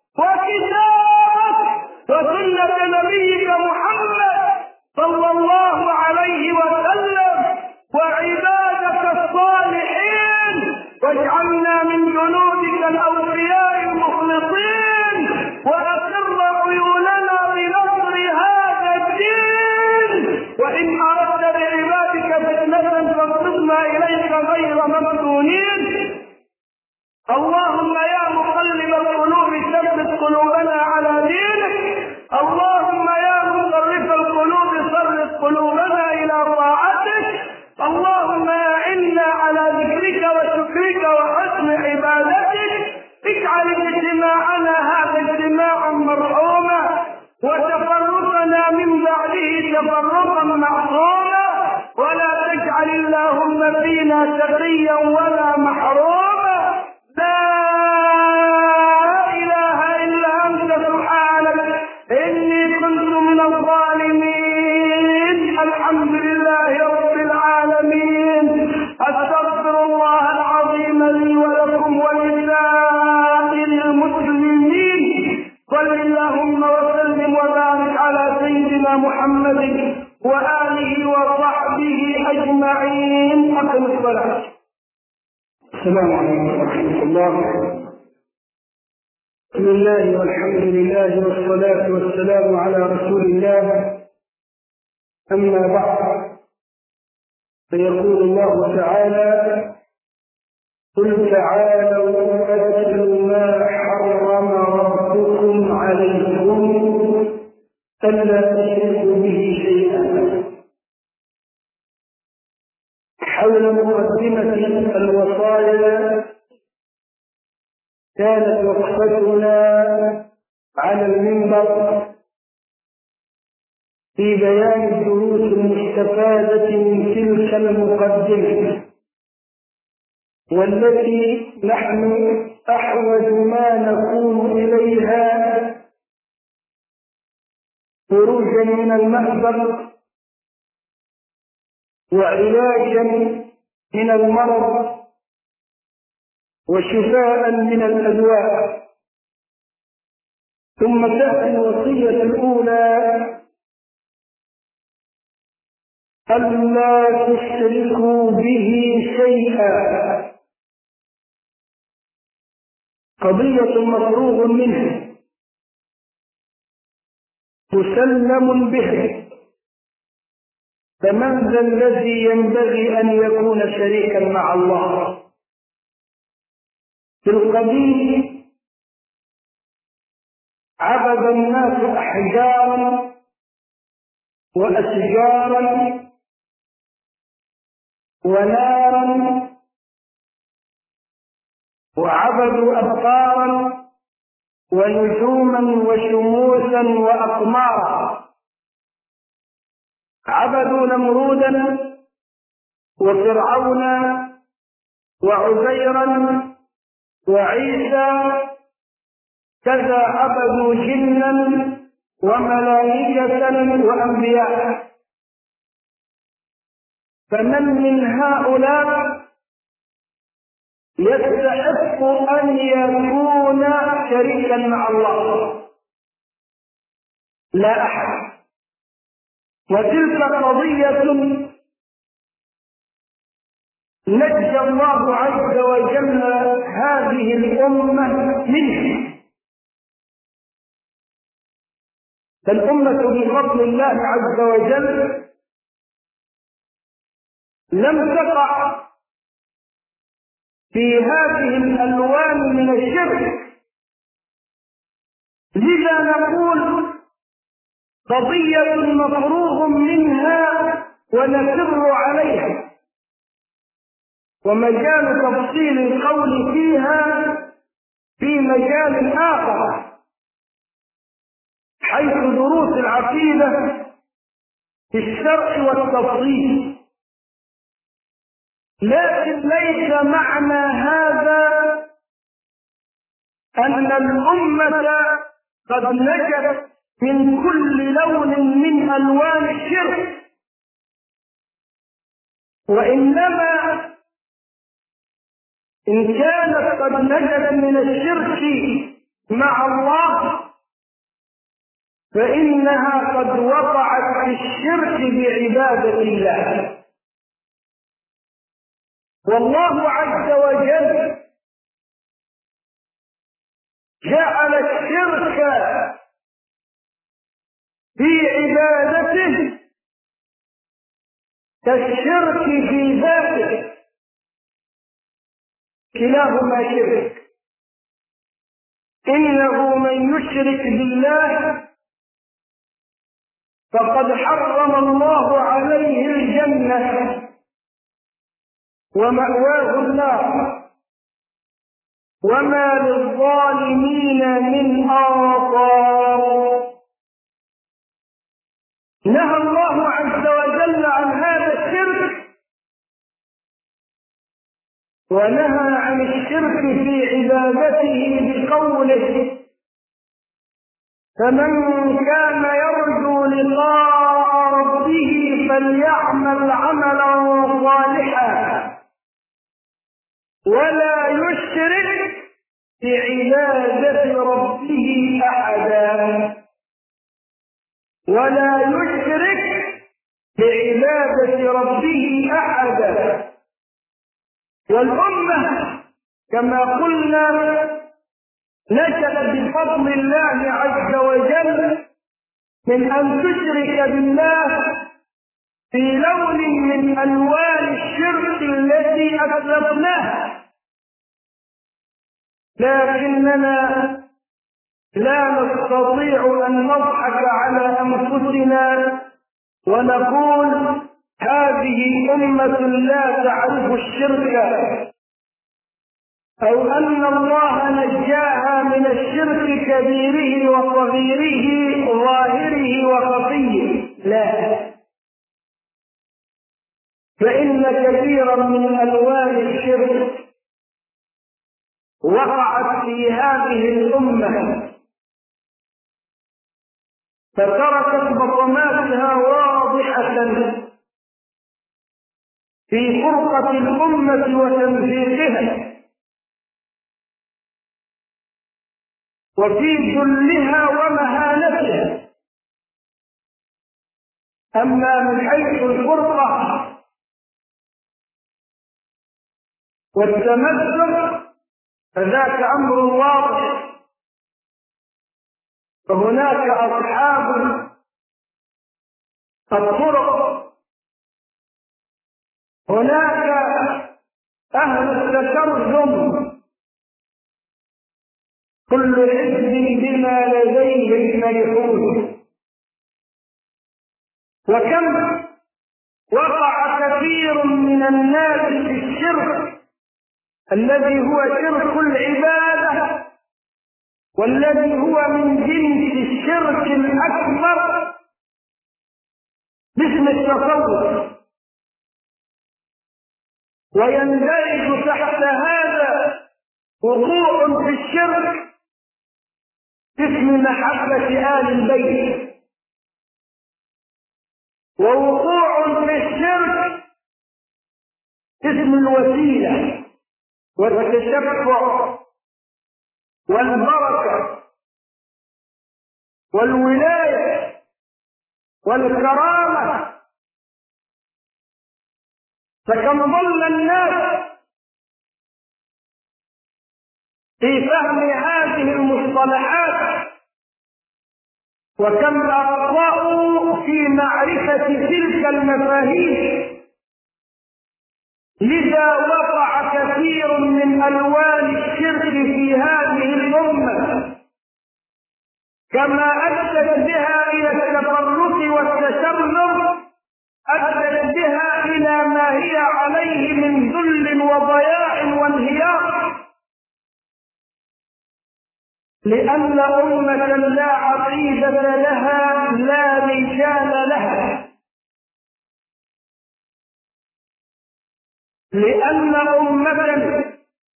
وكتابك وسنة نبيك محمد صلى الله عليه وسلم وعبادك الصالحين. واجعلنا من جنودك الأوفياء المخلصين. وأقر عيوننا بنصر هذا الدين. وإن أردت بعبادك فتنة فاقبضنا إليك غير مفتونين. اللهم يا مقلب القلوب ثبت قلوبنا على دينك. اللهم يا مصرف القلوب صرف قلوبنا إلى طاعتك. اللهم أعنا على ذكرك وشكرك وحسن عبادتك. اجعل اجتماعنا هذا اجتماعا مرحوما وتفرقنا من بعده تفرقا معصوما. ولا تجعل اللهم فينا شقيا ولا محروما. لا إله إلا أنت سبحانك إني كنت من الظالمين. الحمد لله رب العالمين. أستغفر الله العظيم لي ولكم ولسائر المسلمين. صل اللهم وسلم وبارك على سيدنا محمد وآله وصحبه أجمعين. أقم الصلاة. السلام عليكم ورحمة الله. بسم الله والحمد لله والصلاة والسلام على رسول الله. أما بعد، فيقول الله تعالى: قل تعالوا أتل ما حرم ربكم عليكم ألا تشركوا به شيئا. حول مقدمة الوصايا كانت وقفتنا على المنبر في بيان الدروس المستفادة من تلك المقدمة، والتي نحن أحوج ما نكون إليها خروجا من المأزق وعلاجا من المرض وشفاء من الأدواء. ثم تأتي الوصية الأولى: ألا تشركوا به شيئا. قضية مفروغ منها مسلم به، فمن ذا الذي ينبغي أن يكون شريكا مع الله؟ في القديم عبد الناس أحجارا وأشجارا ونارا وعبدوا أبقارا ونجوما وشموسا وأقمارا، عبدوا نمرودا وفرعون وعزيرا وعيسى، كذا عبدوا جنا وملائكة وأنبياء. فمن من هؤلاء يستحق أن يكون شريكا مع الله؟ لا أحد. وتلك قضية نجى الله عز وجل هذه الأمة منه. فالأمة بفضل الله عز وجل لم تقع في هذه الألوان من الشرك. لذا نقول قضية مفروغ منها ونسر عليها، ومجال تفصيل القول فيها في مجال آخر، حيث دروس العقيدة في الشرع والتفصيل. لكن ليس معنى هذا أن الأمة قد نجت من كل لون من ألوان الشرك، وإنما إن كانت قد نجت من الشرك مع الله فإنها قد وقعت في الشرك بعبادة الله. والله عز وجل جعل الشرك في عبادته كالشرك في ذاته، كلاهما شرك. إنه من يشرك بالله فقد حرم الله عليه الجنة ومأواه النار وما للظالمين من أنصار. نهى الله عز وجل عن هذا الشرك، ونهى عن الشرك في عبادته بقوله: فمن كان يرجو لقاء ربه فليعمل عملا صالحا ولا يشرك بعبادة ربه أحدا. ولا يشرك بعبادة ربه أحدا. والأمة كما قلنا نشأت بفضل الله عز وجل من أن تشرك بالله في لون من ألوان الشرك التي أسلفناها، لكننا لا نستطيع أن نضحك على أنفسنا ونقول هذه أمة لا تعرف الشرك، أو أن الله نجاها من الشرك كبيره وصغيره ظاهره وخفيه. لا، فإن كثيرا من ألوان الشرك وقعت في هذه الأمة فتركت بصماتها واضحة في فرقة الأمة وتمزيقها وفي ذلها ومهانتها. أما من حيث الفرقة والتمزق فذاك أمر واضح. فهناك أصحاب الطرق، هناك أهل التشرذم، كل حزب بما لديهم فرحون. وكم وقع كثير من الناس في الشرك الذي هو شرك العبادة، والذي هو من جنس الشرك الأكبر باسم التصوف، ويندرج تحت هذا وقوع في الشرك باسم محبة آل البيت، ووقوع في الشرك باسم الوسيلة والتشفع والبركة والولاية والكرامة. فكم ضل الناس في فهم هذه المصطلحات، وكم أخطأوا في معرفة تلك المفاهيم، لذا وقع كثير من ألوان الشرك في هذه الأمة، كما أدت بها إلى التفرق والتشرذم، أدت بها إلى ما هي عليه من ذل وضياع وانهيار، لأن أمة لا عقيدة لها لا رجال لها، لأن أمة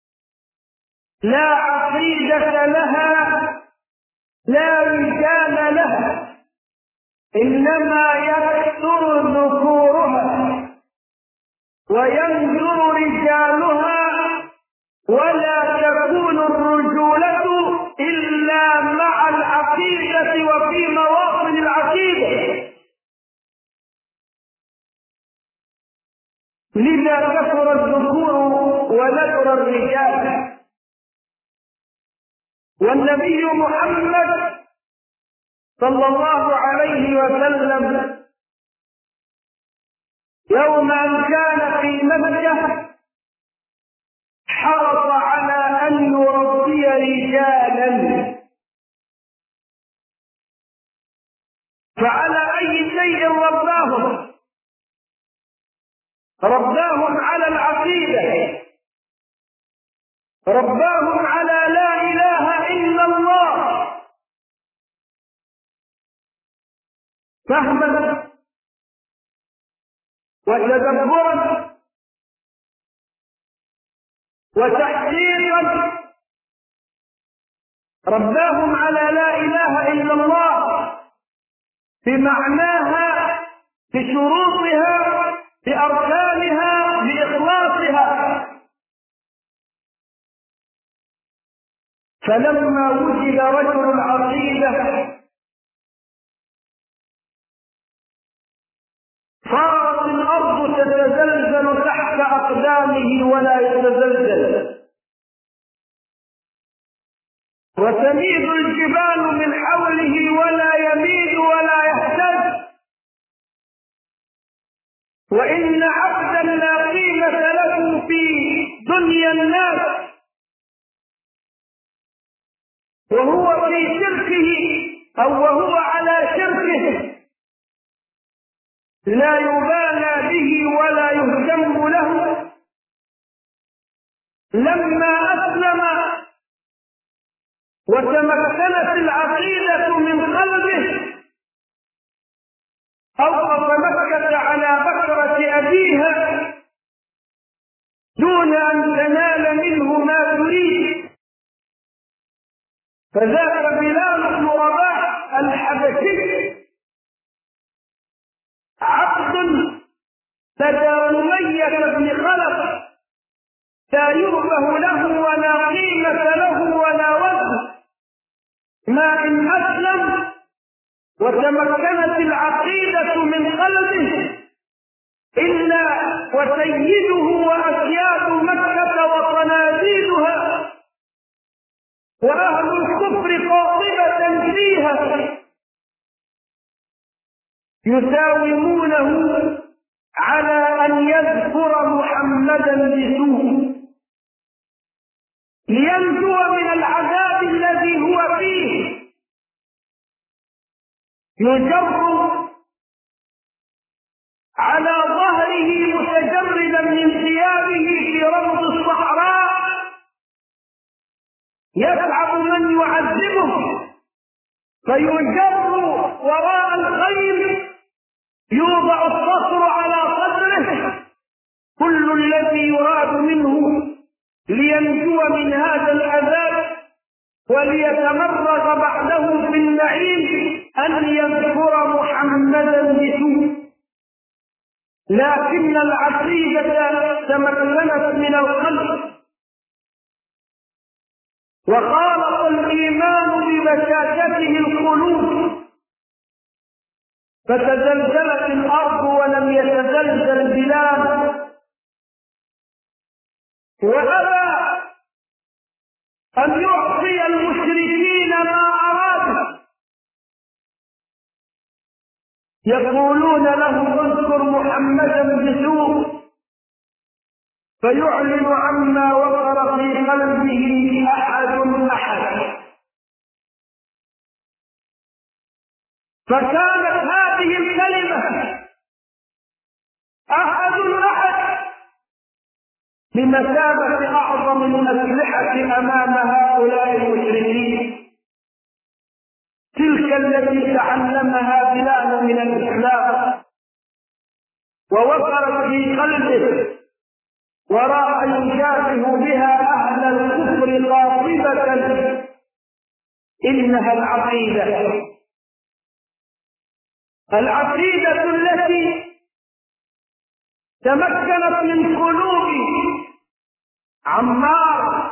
لا عقيدة لها لا رجال لها، إنما يكثر ذكورها وينزل رجالها، ولا تكون الرجولة إلا مع العقيدة وفي مواطن العقيدة. لذا كثر الذكور ونكر الرجال. والنبي محمد صلى الله عليه وسلم يوم أن كان في مكة حرص على أن يربي رجالا، فعلى أي شيء رباهم؟ رباهم على العقيدة، رباهم على لا إله إلا الله، فهما وتدبرا وتحقيقا، رباهم على لا إله إلا الله بمعناها، بشروطها، بأركانها، بإخلاصها. فلما وجد رجل العقيدة صارت الأرض تتزلزل تحت أقدامه ولا يتزلزل، وتميد الجبال من حوله ولا يميد ولا يهتز. وإن عبدا لا قيمة له في دنيا الناس وهو في شركه أو وهو على شركه لا يبالى به ولا يهتم له، لما أسلم وتمكنت العقيدة من قلبه أوقف مكة على بكرة أبيها دون أن تنال منه ما تريد، فذاك بلال بن رباح الحبشي عبد لدى أمية بن خلف لا يؤبه له ولا قيمة له ولا وزن، ما إن أسلم وتمكنت العقيدة من قلبه إلا وسيده وأسياد مكة وصناديدها وأهل الكفر قاطبة فيها يساومونه على أن يذكر محمدا بسوء لينجو من العذاب الذي هو فيه. يجر على ظهره متجردا من ثيابه في روض الصحراء فيجر وراء الخيل، يوضع الصخر على صدره، كل الذي يراد منه لينجو من هذا العذاب وليتمرغ بعده في النعيم أن يذكر محمدا بسوء. لكن العقيدة تمكنت من القلب وخالط الإيمان ببشاشته القلوب، فتزلزلت الأرض ولم يتزلزل البلاد. وأبى أن يعطي المشركين ما أراد، يقولون له اذكر محمدا بسوء، فيعلن عما وقر في قلبه أحد. فكانت هذه الكلمة أحد بمثابة أعظم الأسلحة أمام هؤلاء المشركين، تلك التي تعلمها بلال من الإسلام ووقرت في قلبه وراء يجابه بها أهل الكفر قاطبة، إنها العقيدة التي تمكنت من قلوب عمار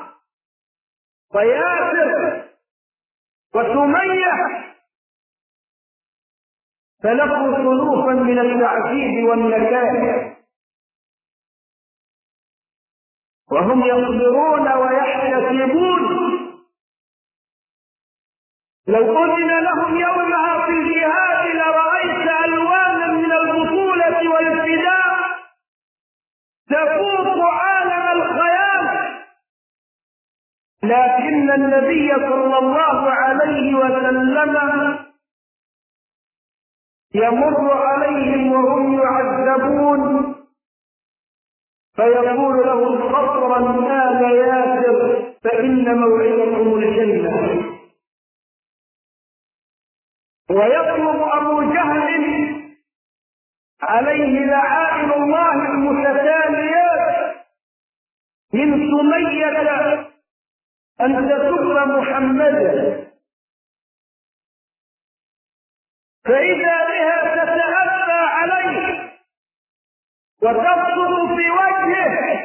وياسر وسمية، تلقوا صنوفا من التعذيب والنكال وهم يصبرون ويحتسبون. لو أذن لهم يومها في الجهاد لرأيت ألوانا من البطولة والفداء تفوق عالم الخيال، لكن النبي صلى الله عليه وسلم يمر عليهم وهم يعذبون فيقول لهم صبرا آل ياسر فإن موعدكم الجنة. ويطلب أبو جهل عليه لعائن الله المتتاليات من سمية أن تسر محمدا، فإذا بها تتأذى عليه وتصدق في وجهه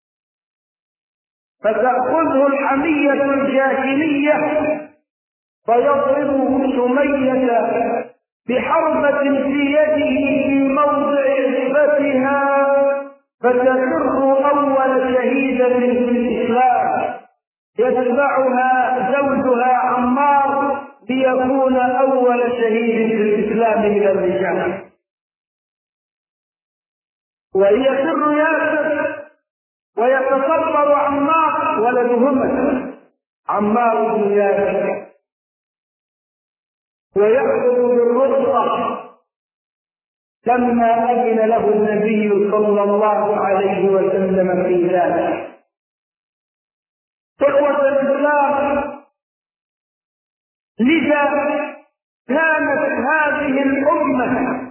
فتأخذه الحمية الجاهلية فيضرب سمية بحربة في يده في موضع عصبتها فتخر أول شهيدة في الإسلام، يتبعها زوجها عمار ليكون أول شهيد في الإسلام من الرجال. ويسر ياسر ويتصبر عمار ولدهما عمار بن ياسر، ويأخذ بالرخصة لما أذن له النبي صلى الله عليه وسلم في ذلك. إخوة الإسلام، لذا كانت هذه الأمة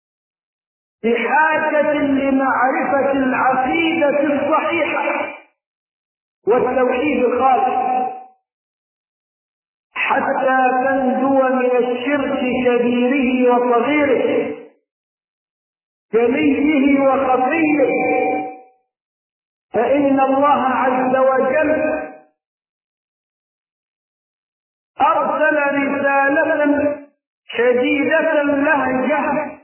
بحاجة لمعرفة العقيدة الصحيحة والتوحيد الخالص حتى تنجو من الشرك كبيره وصغيره، جليه وخفيه، فإن الله عز وجل أرسل رسالة شديدة اللهجة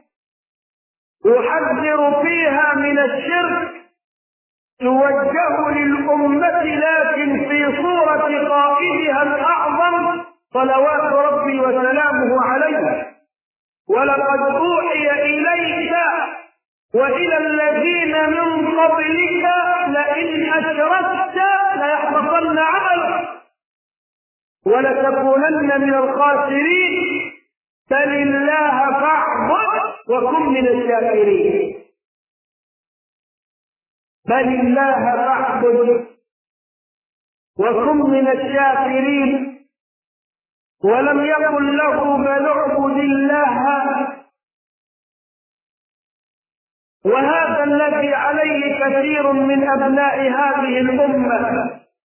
يحذر فيها من الشرك، توجه للأمة لكن في صورة قائدها الأعظم صلوات ربي وسلامه عليه: ولقد أوحي إليك وإلى الذين من قبلك لئن أشركت ليحبطن عملك ولتكونن من الخاسرين بل الله فاعبد وكن من الشاكرين. بل الله فاعبد وكن من الشاكرين. ولم يقل له بل اعبد الله. وهذا الذي عليه كثير من أبناء هذه الأمة،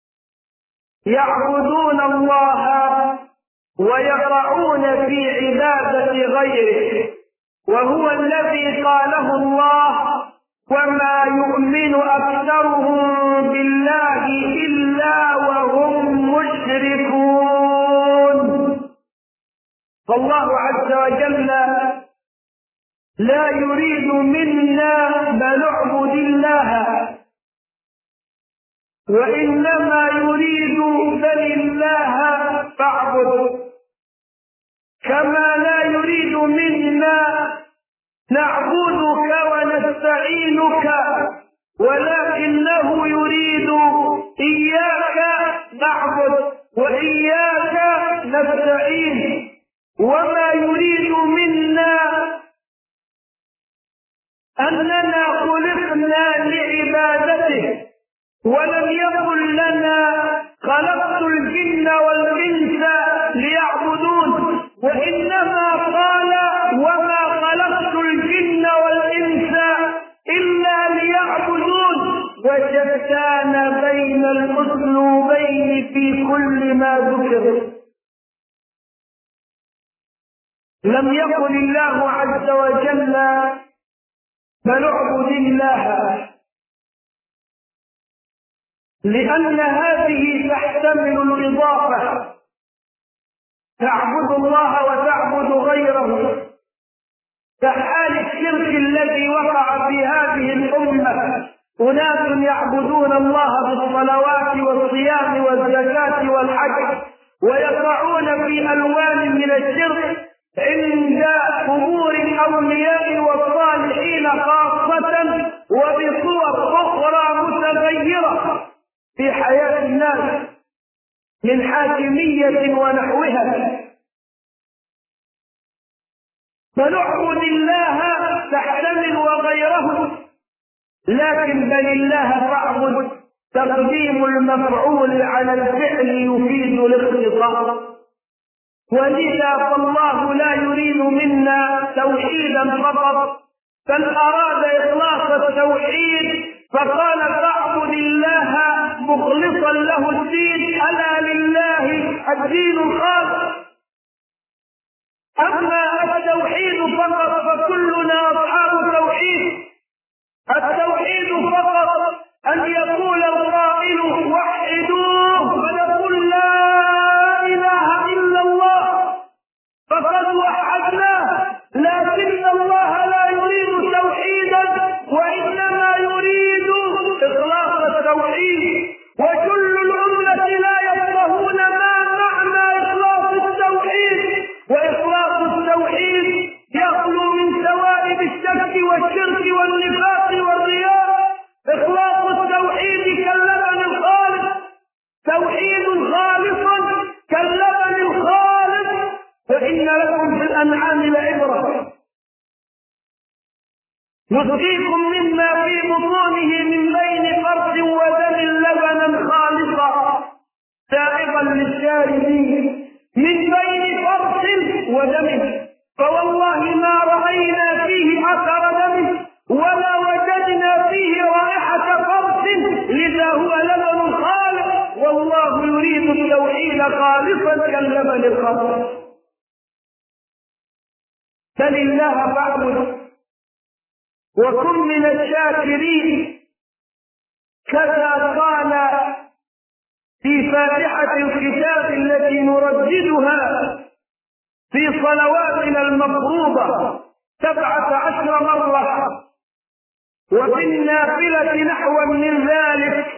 يعبدون الله ويقعون في عبادة غيره، وهو الذي قاله الله: وما يؤمن أكثرهم بالله إلا وهم مشركون. فالله عز وجل لا يريد منا بل اعبد الله، وإنما يريد بل الله فاعبد، كما لا يريد منا نعبدك ونستعينك، ولكنه يريد إياك نعبد وإياك نستعين. وما يريد منا أننا خلقنا لعبادته، ولم يقل لنا خلقت الجن والإنس ليعبدون، وإنما قال: وما خلقت الجن والإنس إلا ليعبدون. وشتان بين الأسلوبين في كل ما ذكر. لم يقل الله عز وجل بل اعبد الله، لأن هذه تحتمل الإضافة، تعبد الله وتعبد غيره، كحال الشرك الذي وقع في هذه الأمة. أناس يعبدون الله بالصلوات والصيام والزكاة والحج، ويقعون في ألوان من الشرك عند قبور الأولياء والصالحين خاصة، وبصور أخرى متغيرة في حياة الناس من حاكمية ونحوها. فنعبد الله تحتمل وغيره، لكن بل الله فاعبد تقديم المفعول على الفعل يفيد الاختصاص. ولذا فالله لا يريد منا توحيدا فقط، بل أراد إخلاص التوحيد، فقال: فاعبد الله مخلصا له الدين، ألا لله الدين الخالص. أما التوحيد فقط فكلنا أصحاب توحيد. التوحيد فقط أن يقول القائل: وحدوه، ونقول: لا إله إلا الله، فقد وحدناه. لكن الله لا يريد توحيدا، وإنما يريد إخلاص التوحيد. وكل الأمة لا يفقهون ما معنى إخلاص التوحيد. وإخلاص التوحيد يخلو من ثوابت الشك والشرك والنفاق والرياء. إخلاص التوحيد كاللبن الخالص، توحيد خالصا كاللبن الخالص. وإن لكم في الأنعام لعبرة، نسقيكم مما في بطونه من بين فرث ودم لبنا خالصا سائغا للشاربين، من بين فرث ودم. فوالله ما رأينا فيه أثر دم ولا وجدنا فيه رائحة فرث، لذا هو لبن خالص. والله يريد التوحيد خالصا كاللبن الخالص. بل الله فاعبد وكن من الشاكرين. كذا قال في فاتحة الكتاب التي نرددها في صلواتنا المفروضة 17 مرة، وفي النافلة نحو من ذلك: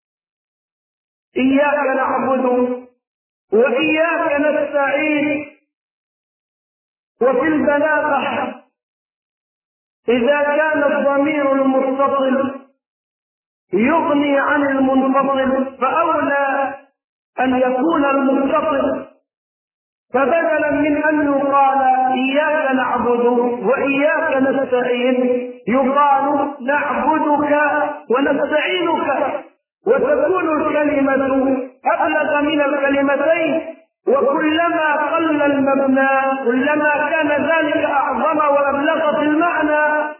إياك نعبد وإياك نستعين. وفي البلاغة: إذا كان الضمير المتصل يغني عن المنفصل فأولى أن يكون المتصل، فبدلا من أن يقال إياك نعبد وإياك نستعين يقال نعبدك ونستعينك، وتكون الكلمة أبلغ من الكلمتين وكلما قل المبنى كلما كان ذلك أعظم وأبلغ في المعنى.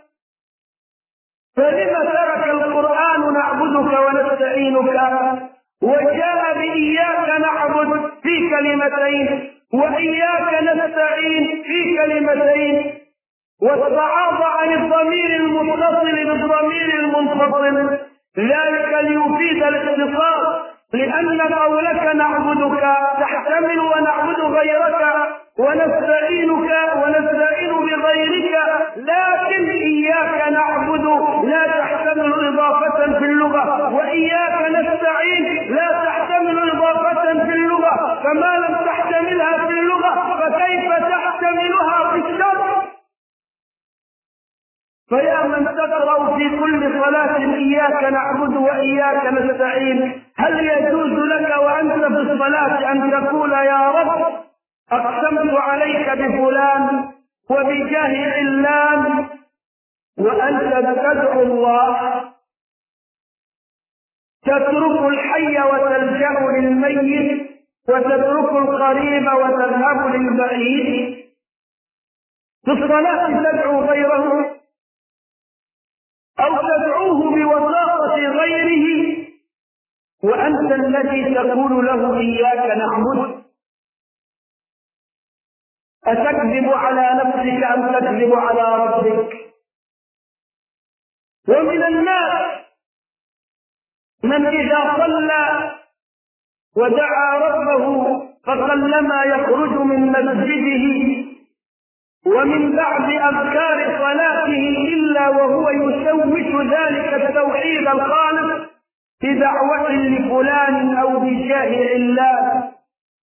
فلما ترك القرآن نعبدك ونستعينك وجاء بإياك نعبد في كلمتين وإياك نستعين في كلمتين، واستعاض عن الضمير المتصل بالضمير المنفصل، ذلك ليفيد الاختصاص، لأن قولك نعبدك تحتمل ونعبد غيرك ونستعينك ونستعين بغيرك، لكن إياك نعبد لا تحتمل إضافة في اللغة، وإياك نستعين لا تحتمل إضافة في اللغة، فما لم تحتملها في اللغة فكيف تحتملها في الشرع؟ فيا من تقرأ في كل صلاة إياك نعبد وإياك نستعين، هل يجوز لك وأنت في الصلاة أن تقول يا رب أقسمت عليك بفلان وبجاه علان، وأنت تدعو الله تترك الحي وتلجأ للميت وتترك القريب وتذهب للبعيد؟ في الصلاة تدعو غيره أو تدعوه بوساطة غيره وأنت الذي تقول له إياك نعبد؟ أتكذب على نفسك أم تكذب على ربك؟ ومن الناس من إذا صلى ودعا ربه فقلما يخرج من مسجده ومن بعد أذكار صلاته إلا وهو يشوش ذلك التوحيد الخالص بدعوة لفلان أو بجاه علان.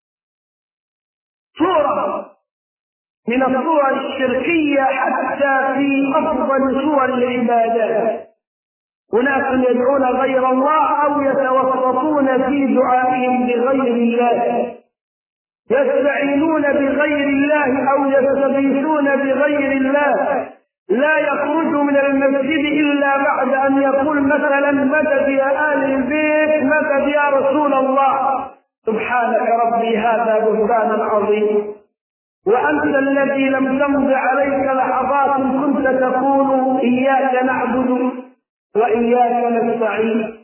صورة من الصور الشركية حتى في أفضل صور العبادات. أناس يدعون غير الله أو يتوسطون في دعائهم بغير الله، يستعينون بغير الله أو يستغيثون بغير الله، لا يخرج من المسجد إلا بعد أن يقول مثلا مدد يا آل البيت، مدد يا رسول الله. سبحانك ربي هذا بهتان عظيم، وأنت الذي لم تمض عليك لحظات كنت تقول إياك نعبد وإياك نستعين،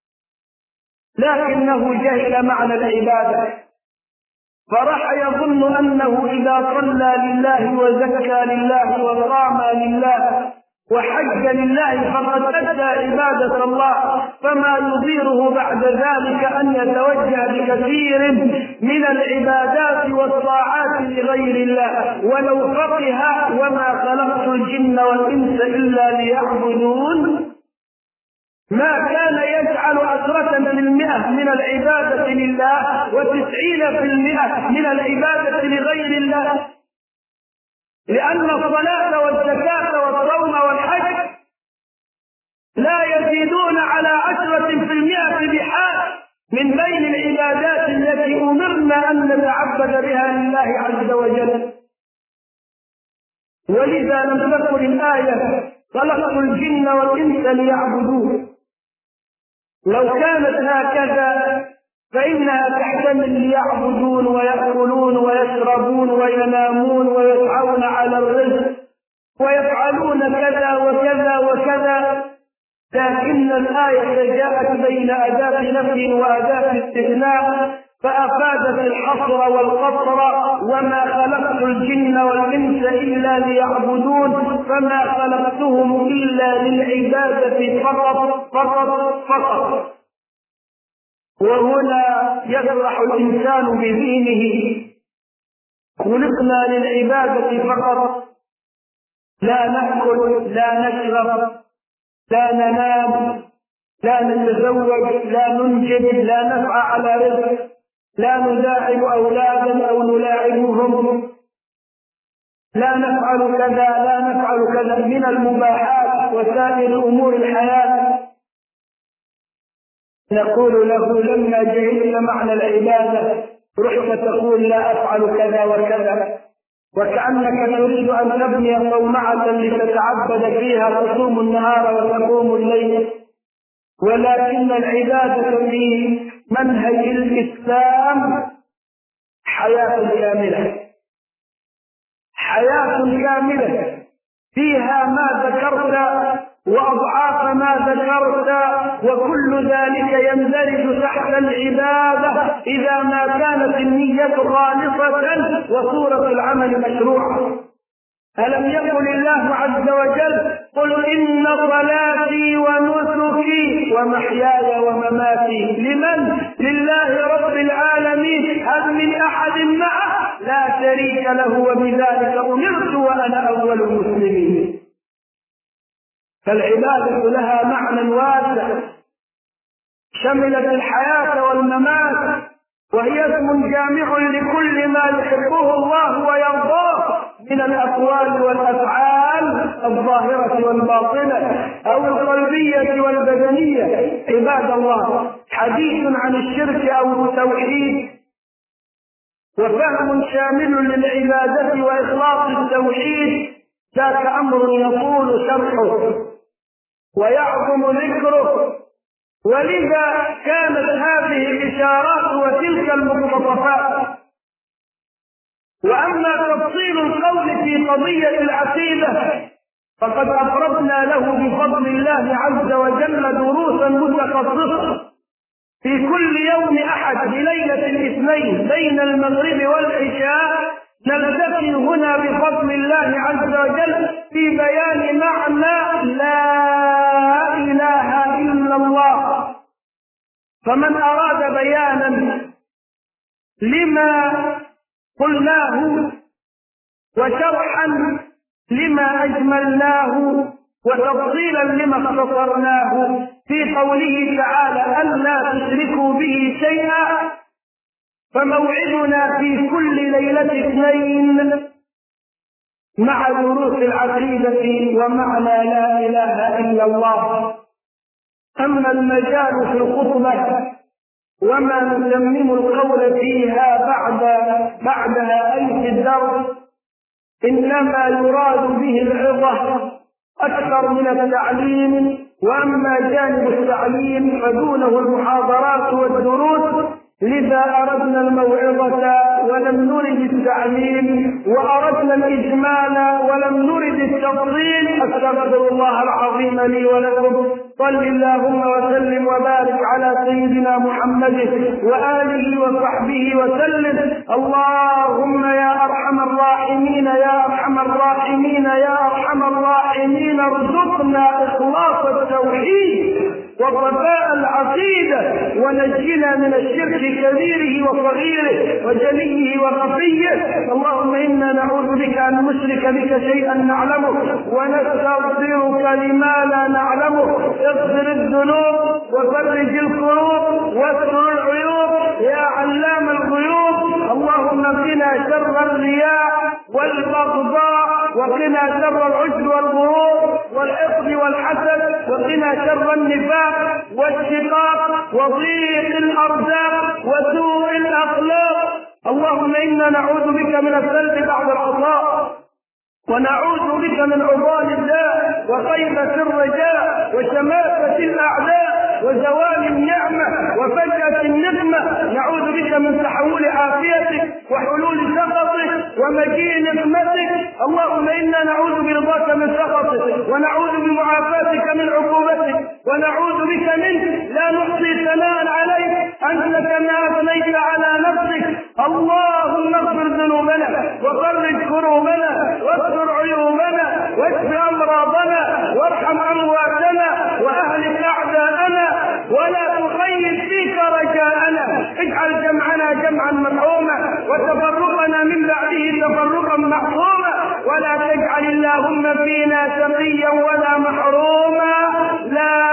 لكنه جهل معنى العبادة، فرح يظن أنه إذا صلى لله وزكى لله وصام لله وحج لله فقد أدى عبادة الله، فما يضيره بعد ذلك أن يتوجه بكثير من العبادات والطاعات لغير الله. ولو فقه وما خلقت الجن والإنس إلا ليعبدون ما كان يجعل 10% من العبادة لله و90% من العبادة لغير الله، لأن الصلاة والزكاة والصوم والحج لا يزيدون على 10% بحال من بين العبادات التي أمرنا أن نتعبد بها لله عز وجل. ولذا لم تكن الآية خلقت الجن والإنس ليعبدون، لو كانت هكذا فإنها تحتمل ليعبدون ويأكلون ويشربون وينامون ويسعون على الرزق ويفعلون كذا وكذا وكذا، لكن الآية جاءت بين أداة نفي وأداة استثناء فأفادت الحصر والقصر، وما خلقت الجن والإنس إلا ليعبدون، فما خلقتهم إلا للعبادة فقط فقط فقط. وهنا يفرح الإنسان بذهنه، خلقنا للعبادة فقط، لا نأكل لا نشرب لا ننام لا نتزوج لا ننجب لا نسعى على رزق، لا نداعب أولادا أو نلاعبهم، لا نفعل كذا لا نفعل كذا من المباحات وسائر أمور الحياة. نقول له لما جهلت معنى العبادة رحت تقول لا أفعل كذا وكذا، وكأنك تريد أن تبني صومعة لتتعبد فيها تصوم النهار وتقوم الليل، ولكن العبادة في منهج الإسلام حياة كاملة، حياة كاملة فيها ما ذكرت وأضعاف ما ذكرت، وكل ذلك يندرج تحت العبادة إذا ما كانت النية خالصة وصورة العمل مشروعة. ألم يقل الله عز وجل: قل إن صلاتي ونسكي ومحياي ومماتي لمن؟ لله رب العالمين، هل من أحد معه؟ لا شريك له، وبذلك أمرت وأنا أول المسلمين. فالعبادة لها معنى واسع شملت الحياة والممات، وهي اسم جامع لكل ما يحبه الله ويرضاه من الأقوال والأفعال الظاهرة والباطنة أو القلبية والبدنية. عباد الله، حديث عن الشرك أو التوحيد وفهم شامل للعبادة وإخلاص التوحيد ذاك أمر يطول شرحه ويعظم ذكره، ولذا كانت هذه الإشارات وتلك المقتطفات. وأما تفصيل القول في قضية العقيدة فقد أفردنا له بفضل الله عز وجل دروسا متخصصة في كل يوم أحد بليلة الاثنين بين المغرب والعشاء، نلتقي هنا بفضل الله عز وجل في بيان معنى لا إله إلا الله. فمن أراد بيانا لما قلناه وشرحا لما أجملناه وتفصيلا لما اختصرناه في قوله تعالى: ألا تشركوا به شيئا، فموعدنا في كل ليلة اثنين مع دروس العقيدة ومعنى لا إله إلا الله. أما المجال في الخطبة وما نتمم القول فيها بعدها أي في الدرس إنما يراد به العظة أكثر من التعليم، وأما جانب التعليم فدونه المحاضرات والدروس. لذا أردنا الموعظة ولم نرد التعليم، وأردنا الإجمال ولم نرد التفصيل. أستغفر الله العظيم لي ولكم. صل اللهم وسلم وبارك على سيدنا محمد وآله وصحبه وسلم. اللهم يا أرحم الراحمين يا أرحم الراحمين يا أرحم الراحمين ارزقنا إخلاص التوحيد وصفاء العقيدة، ونجنا من الشرك كبيره وصغيره وجليه وخفيه. اللهم إنا نعوذ بك أن نشرك بك شيئا نعلمه ونستغفرك لما لا نعلمه. اغفر الذنوب وفرج الكروب واستر العيوب يا علام الغيوب. اللهم قنا شر الرياء والبغضاء، وقنا شر العجب والغرور والحقد والحسد، وقنا شر النفاق والشقاق وضيق الأرزاق وسوء الأخلاق. اللهم إنا نعوذ بك من السلب بعد العطاء، ونعوذ بك من عضال الداء وخيبة الرجاء وشماتة الأعداء وزوال النعمة وفجأة النقمة. نعوذ بك من تحول عافيتك وحلول سخطك ومجيء نقمتك. اللهم إنا نعوذ برضاك من سخطك، ونعوذ بمعافاتك من عقوبتك، ونعوذ بك منك لا نحصي ثناء عليك أنت كما أثنيت على نفسك. اللهم اغفر ذنوبنا وفرج كروبنا واستر عيوبنا واشف أمراضنا وارحم أمواتنا وأهلك أعداءنا، ولا تخيب فيك رجاءنا. اجعل جمعنا جمعا مرحوما وتفرقنا من بعده تفرقا محروما، ولا تجعل اللهم فينا شقيا ولا محروما. لا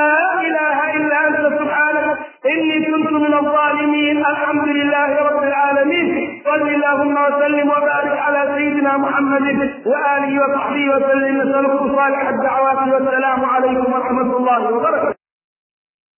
إله إلا أنت سبحانك إني كنت من الظالمين. الحمد لله رب العالمين. صل اللهم وسلم وبارك على سيدنا محمد وآله وصحبه وسلم. نسألكم صالح الدعوات والسلام عليكم ورحمة الله وبركاته.